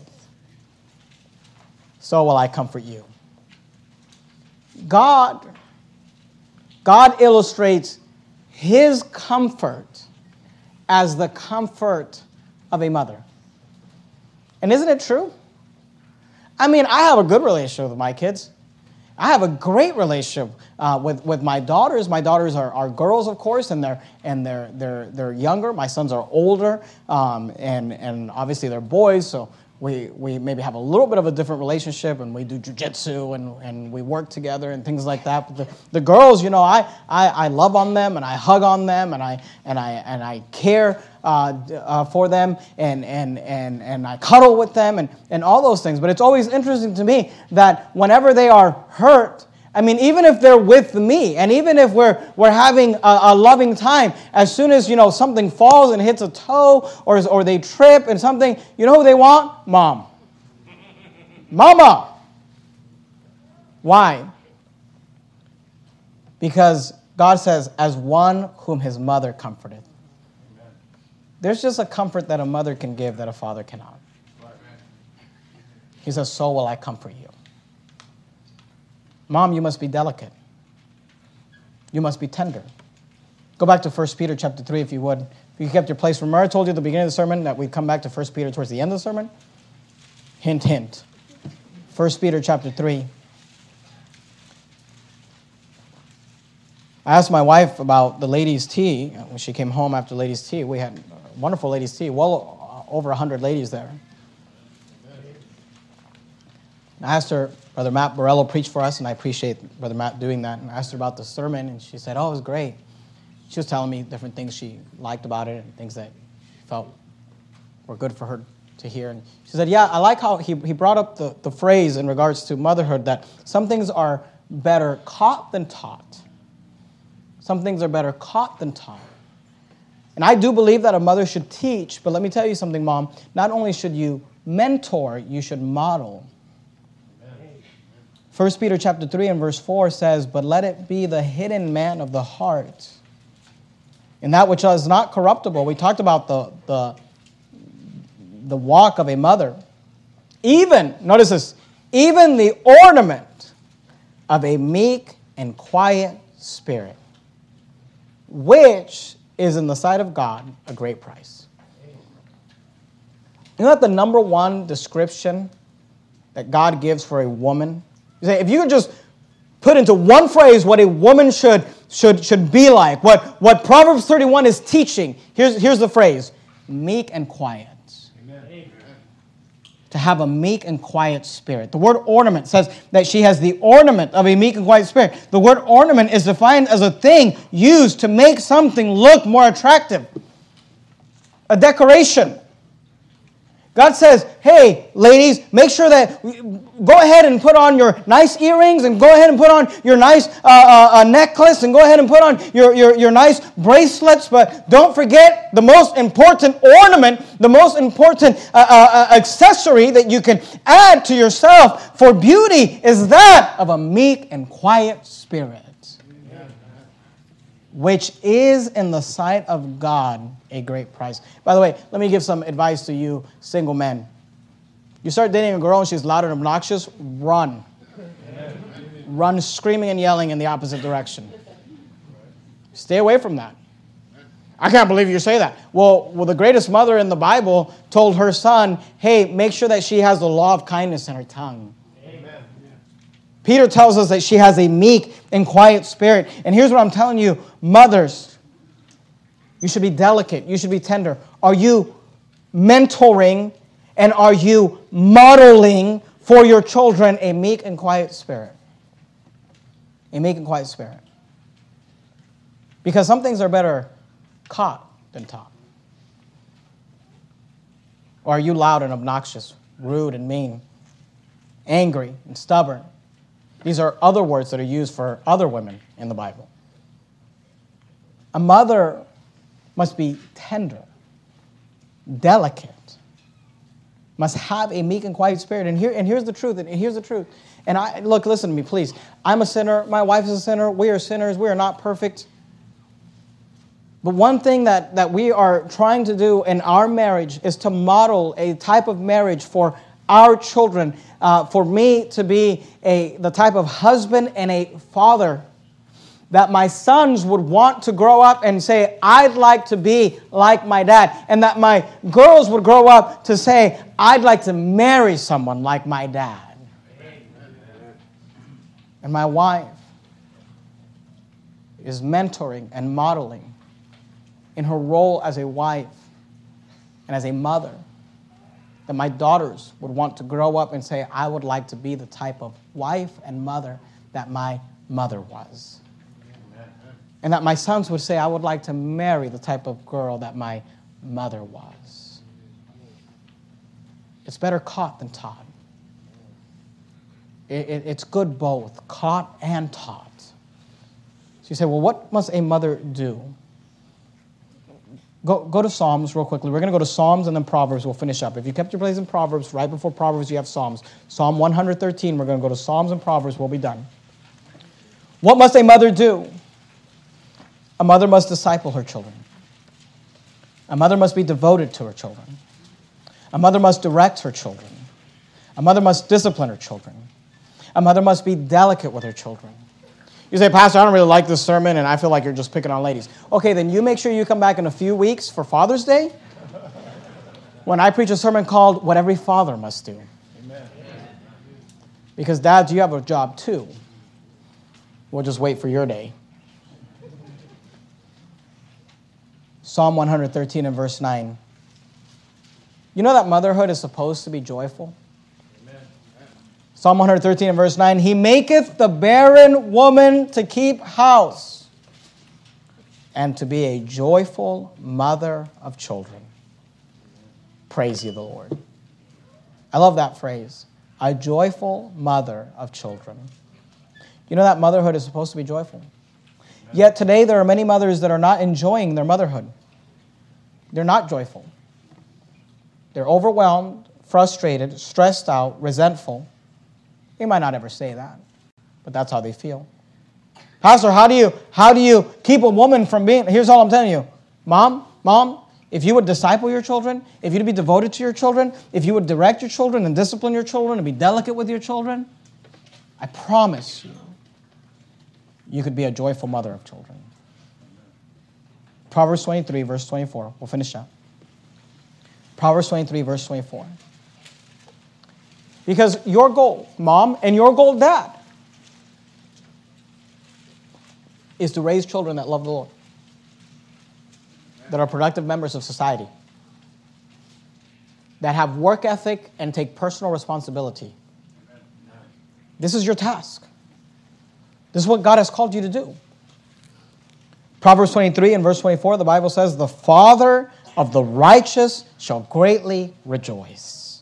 so will I comfort you. God illustrates his comfort as the comfort of a mother. And isn't it true? I mean, I have a good relationship with my kids. I have a great relationship with my daughters. My daughters are girls, of course, and they're younger. My sons are older, and obviously they're boys. So we maybe have a little bit of a different relationship, and we do jujitsu and we work together and things like that. But the girls, you know, I love on them and I hug on them and I care for them and I cuddle with them and all those things. But it's always interesting to me that whenever they are hurt, I mean, even if they're with me, and even if we're having a loving time, as soon as, you know, something falls and hits a toe, or they trip and something, you know who they want? Mom. Mama. Why? Because God says, as one whom his mother comforted. There's just a comfort that a mother can give that a father cannot. He says, so will I comfort you. Mom, you must be delicate. You must be tender. Go back to 1 Peter chapter 3, if you would. If you kept your place. Remember I told you at the beginning of the sermon that we'd come back to 1 Peter towards the end of the sermon? Hint, hint. 1 Peter chapter 3. I asked my wife about the ladies' tea. When she came home after ladies' tea, we had wonderful ladies' tea, well over 100 ladies there. I asked her, Brother Matt Borello preached for us, and I appreciate Brother Matt doing that. And I asked her about the sermon, and she said, oh, it was great. She was telling me different things she liked about it and things that she felt were good for her to hear. And she said, yeah, I like how he brought up the phrase in regards to motherhood that some things are better caught than taught. Some things are better caught than taught. And I do believe that a mother should teach, but let me tell you something, Mom. Not only should you mentor, you should model. 1 Peter chapter 3 and verse 4 says, but let it be the hidden man of the heart, and that which is not corruptible. We talked about the walk of a mother. Even, notice this, even the ornament of a meek and quiet spirit, which is in the sight of God a great price. You know what the number one description that God gives for a woman? You say, if you could just put into one phrase what a woman should be like, what Proverbs 31 is teaching, here's the phrase, meek and quiet. Amen. To have a meek and quiet spirit. The word ornament says that she has the ornament of a meek and quiet spirit. The word ornament is defined as a thing used to make something look more attractive. A decoration. God says, hey, ladies, make sure that, go ahead and put on your nice earrings and go ahead and put on your nice necklace and go ahead and put on your nice bracelets, but don't forget the most important ornament, the most important accessory that you can add to yourself for beauty is that of a meek and quiet spirit, which is in the sight of God a great price. By the way, let me give some advice to you single men. You start dating a girl and she's loud and obnoxious, run. Run screaming and yelling in the opposite direction. Stay away from that. I can't believe you say that. Well, the greatest mother in the Bible told her son, hey, make sure that she has the law of kindness in her tongue. Amen. Peter tells us that she has a meek and quiet spirit. And here's what I'm telling you, mothers, you should be delicate. You should be tender. Are you mentoring and are you modeling for your children a meek and quiet spirit? A meek and quiet spirit. Because some things are better caught than taught. Or are you loud and obnoxious, rude and mean, angry and stubborn? These are other words that are used for other women in the Bible. A mother must be tender, delicate, must have a meek and quiet spirit. And here's the truth. And here's the truth. And look, listen to me, please. I'm a sinner. My wife is a sinner. We are sinners. We are not perfect. But one thing that we are trying to do in our marriage is to model a type of marriage for our children. For me to be the type of husband and a father that my sons would want to grow up and say, I'd like to be like my dad. And that my girls would grow up to say, I'd like to marry someone like my dad. Amen. And my wife is mentoring and modeling in her role as a wife and as a mother, that my daughters would want to grow up and say, I would like to be the type of wife and mother that my mother was. And that my sons would say, I would like to marry the type of girl that my mother was. It's better caught than taught. It's good both, caught and taught. So you say, well, what must a mother do? Go to Psalms real quickly. We're going to go to Psalms and then Proverbs. We'll finish up. If you kept your place in Proverbs, right before Proverbs you have Psalms. Psalm 113, we're going to go to Psalms and Proverbs. We'll be done. What must a mother do? A mother must disciple her children. A mother must be devoted to her children. A mother must direct her children. A mother must discipline her children. A mother must be delicate with her children. You say, Pastor, I don't really like this sermon, and I feel like you're just picking on ladies. Okay, then you make sure you come back in a few weeks for Father's Day when I preach a sermon called What Every Father Must Do. Amen. Because dads, you have a job too. We'll just wait for your day. Psalm 113 and verse 9. You know that motherhood is supposed to be joyful? Amen. Psalm 113 and verse 9. He maketh the barren woman to keep house and to be a joyful mother of children. Praise ye the Lord. I love that phrase. A joyful mother of children. You know that motherhood is supposed to be joyful. Yet today there are many mothers that are not enjoying their motherhood. They're not joyful. They're overwhelmed, frustrated, stressed out, resentful. They might not ever say that, but that's how they feel. Pastor, how do you keep a woman from being... Here's all I'm telling you. Mom, if you would disciple your children, if you'd be devoted to your children, if you would direct your children and discipline your children and be delicate with your children, I promise you could be a joyful mother of children. Proverbs 23, verse 24. We'll finish up. Proverbs 23, verse 24. Because your goal, mom, and your goal, dad, is to raise children that love the Lord, that are productive members of society, that have work ethic and take personal responsibility. This is your task. This is what God has called you to do. Proverbs 23 and verse 24, the Bible says, the father of the righteous shall greatly rejoice.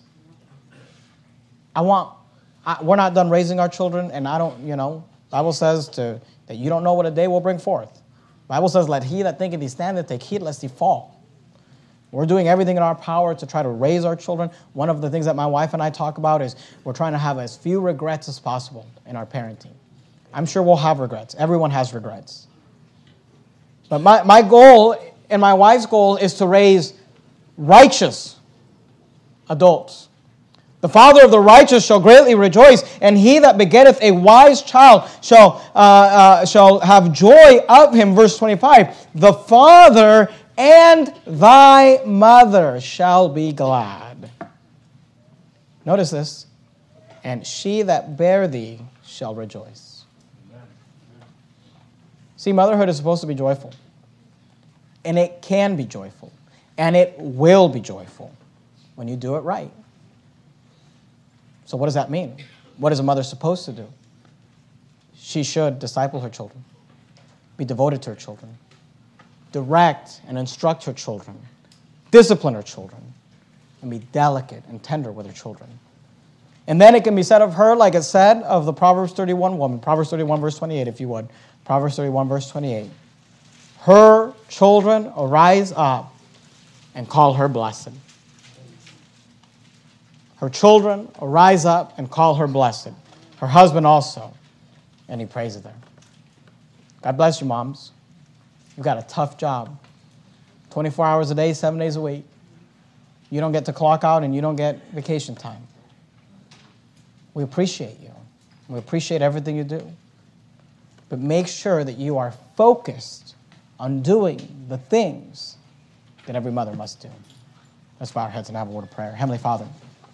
We're not done raising our children, and the Bible says that you don't know what a day will bring forth. The Bible says, let he that thinketh he standeth take heed lest he fall. We're doing everything in our power to try to raise our children. One of the things that my wife and I talk about is we're trying to have as few regrets as possible in our parenting. I'm sure we'll have regrets. Everyone has regrets. But my goal and my wife's goal is to raise righteous adults. The father of the righteous shall greatly rejoice, and he that begetteth a wise child shall have joy of him. Verse 25, the father and thy mother shall be glad. Notice this, and she that bare thee shall rejoice. See, motherhood is supposed to be joyful. And it can be joyful. And it will be joyful when you do it right. So what does that mean? What is a mother supposed to do? She should disciple her children, be devoted to her children, direct and instruct her children, discipline her children, and be delicate and tender with her children. And then it can be said of her, like it said of the Proverbs 31 woman, Proverbs 31 verse 28, if you would. Proverbs 31 verse 28. Her children arise up and call her blessed. Her children arise up and call her blessed. Her husband also. And he praises her. God bless you, moms. You've got a tough job. 24 hours a day, 7 days a week. You don't get to clock out and you don't get vacation time. We appreciate you. We appreciate everything you do. But make sure that you are focused on doing the things that every mother must do. Let's bow our heads and have a word of prayer. Heavenly Father,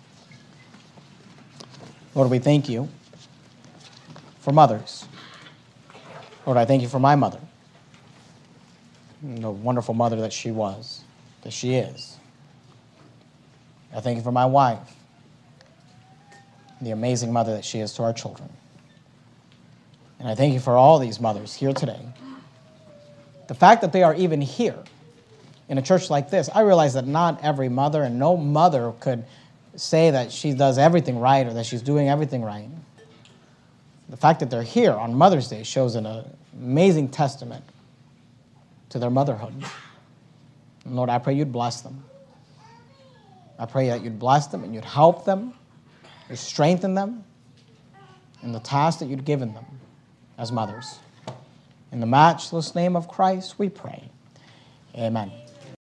Lord, we thank you for mothers. Lord, I thank you for my mother, the wonderful mother that she was, that she is. I thank you for my wife, the amazing mother that she is to our children. And I thank you for all these mothers here today. The fact that they are even here in a church like this, I realize that not every mother and no mother could say that she does everything right or that she's doing everything right. The fact that they're here on Mother's Day shows an amazing testament to their motherhood. And Lord, I pray you'd bless them. I pray that you'd bless them and you'd help them, you'd strengthen them in the task that you'd given them as mothers. In the matchless name of Christ, we pray. Amen.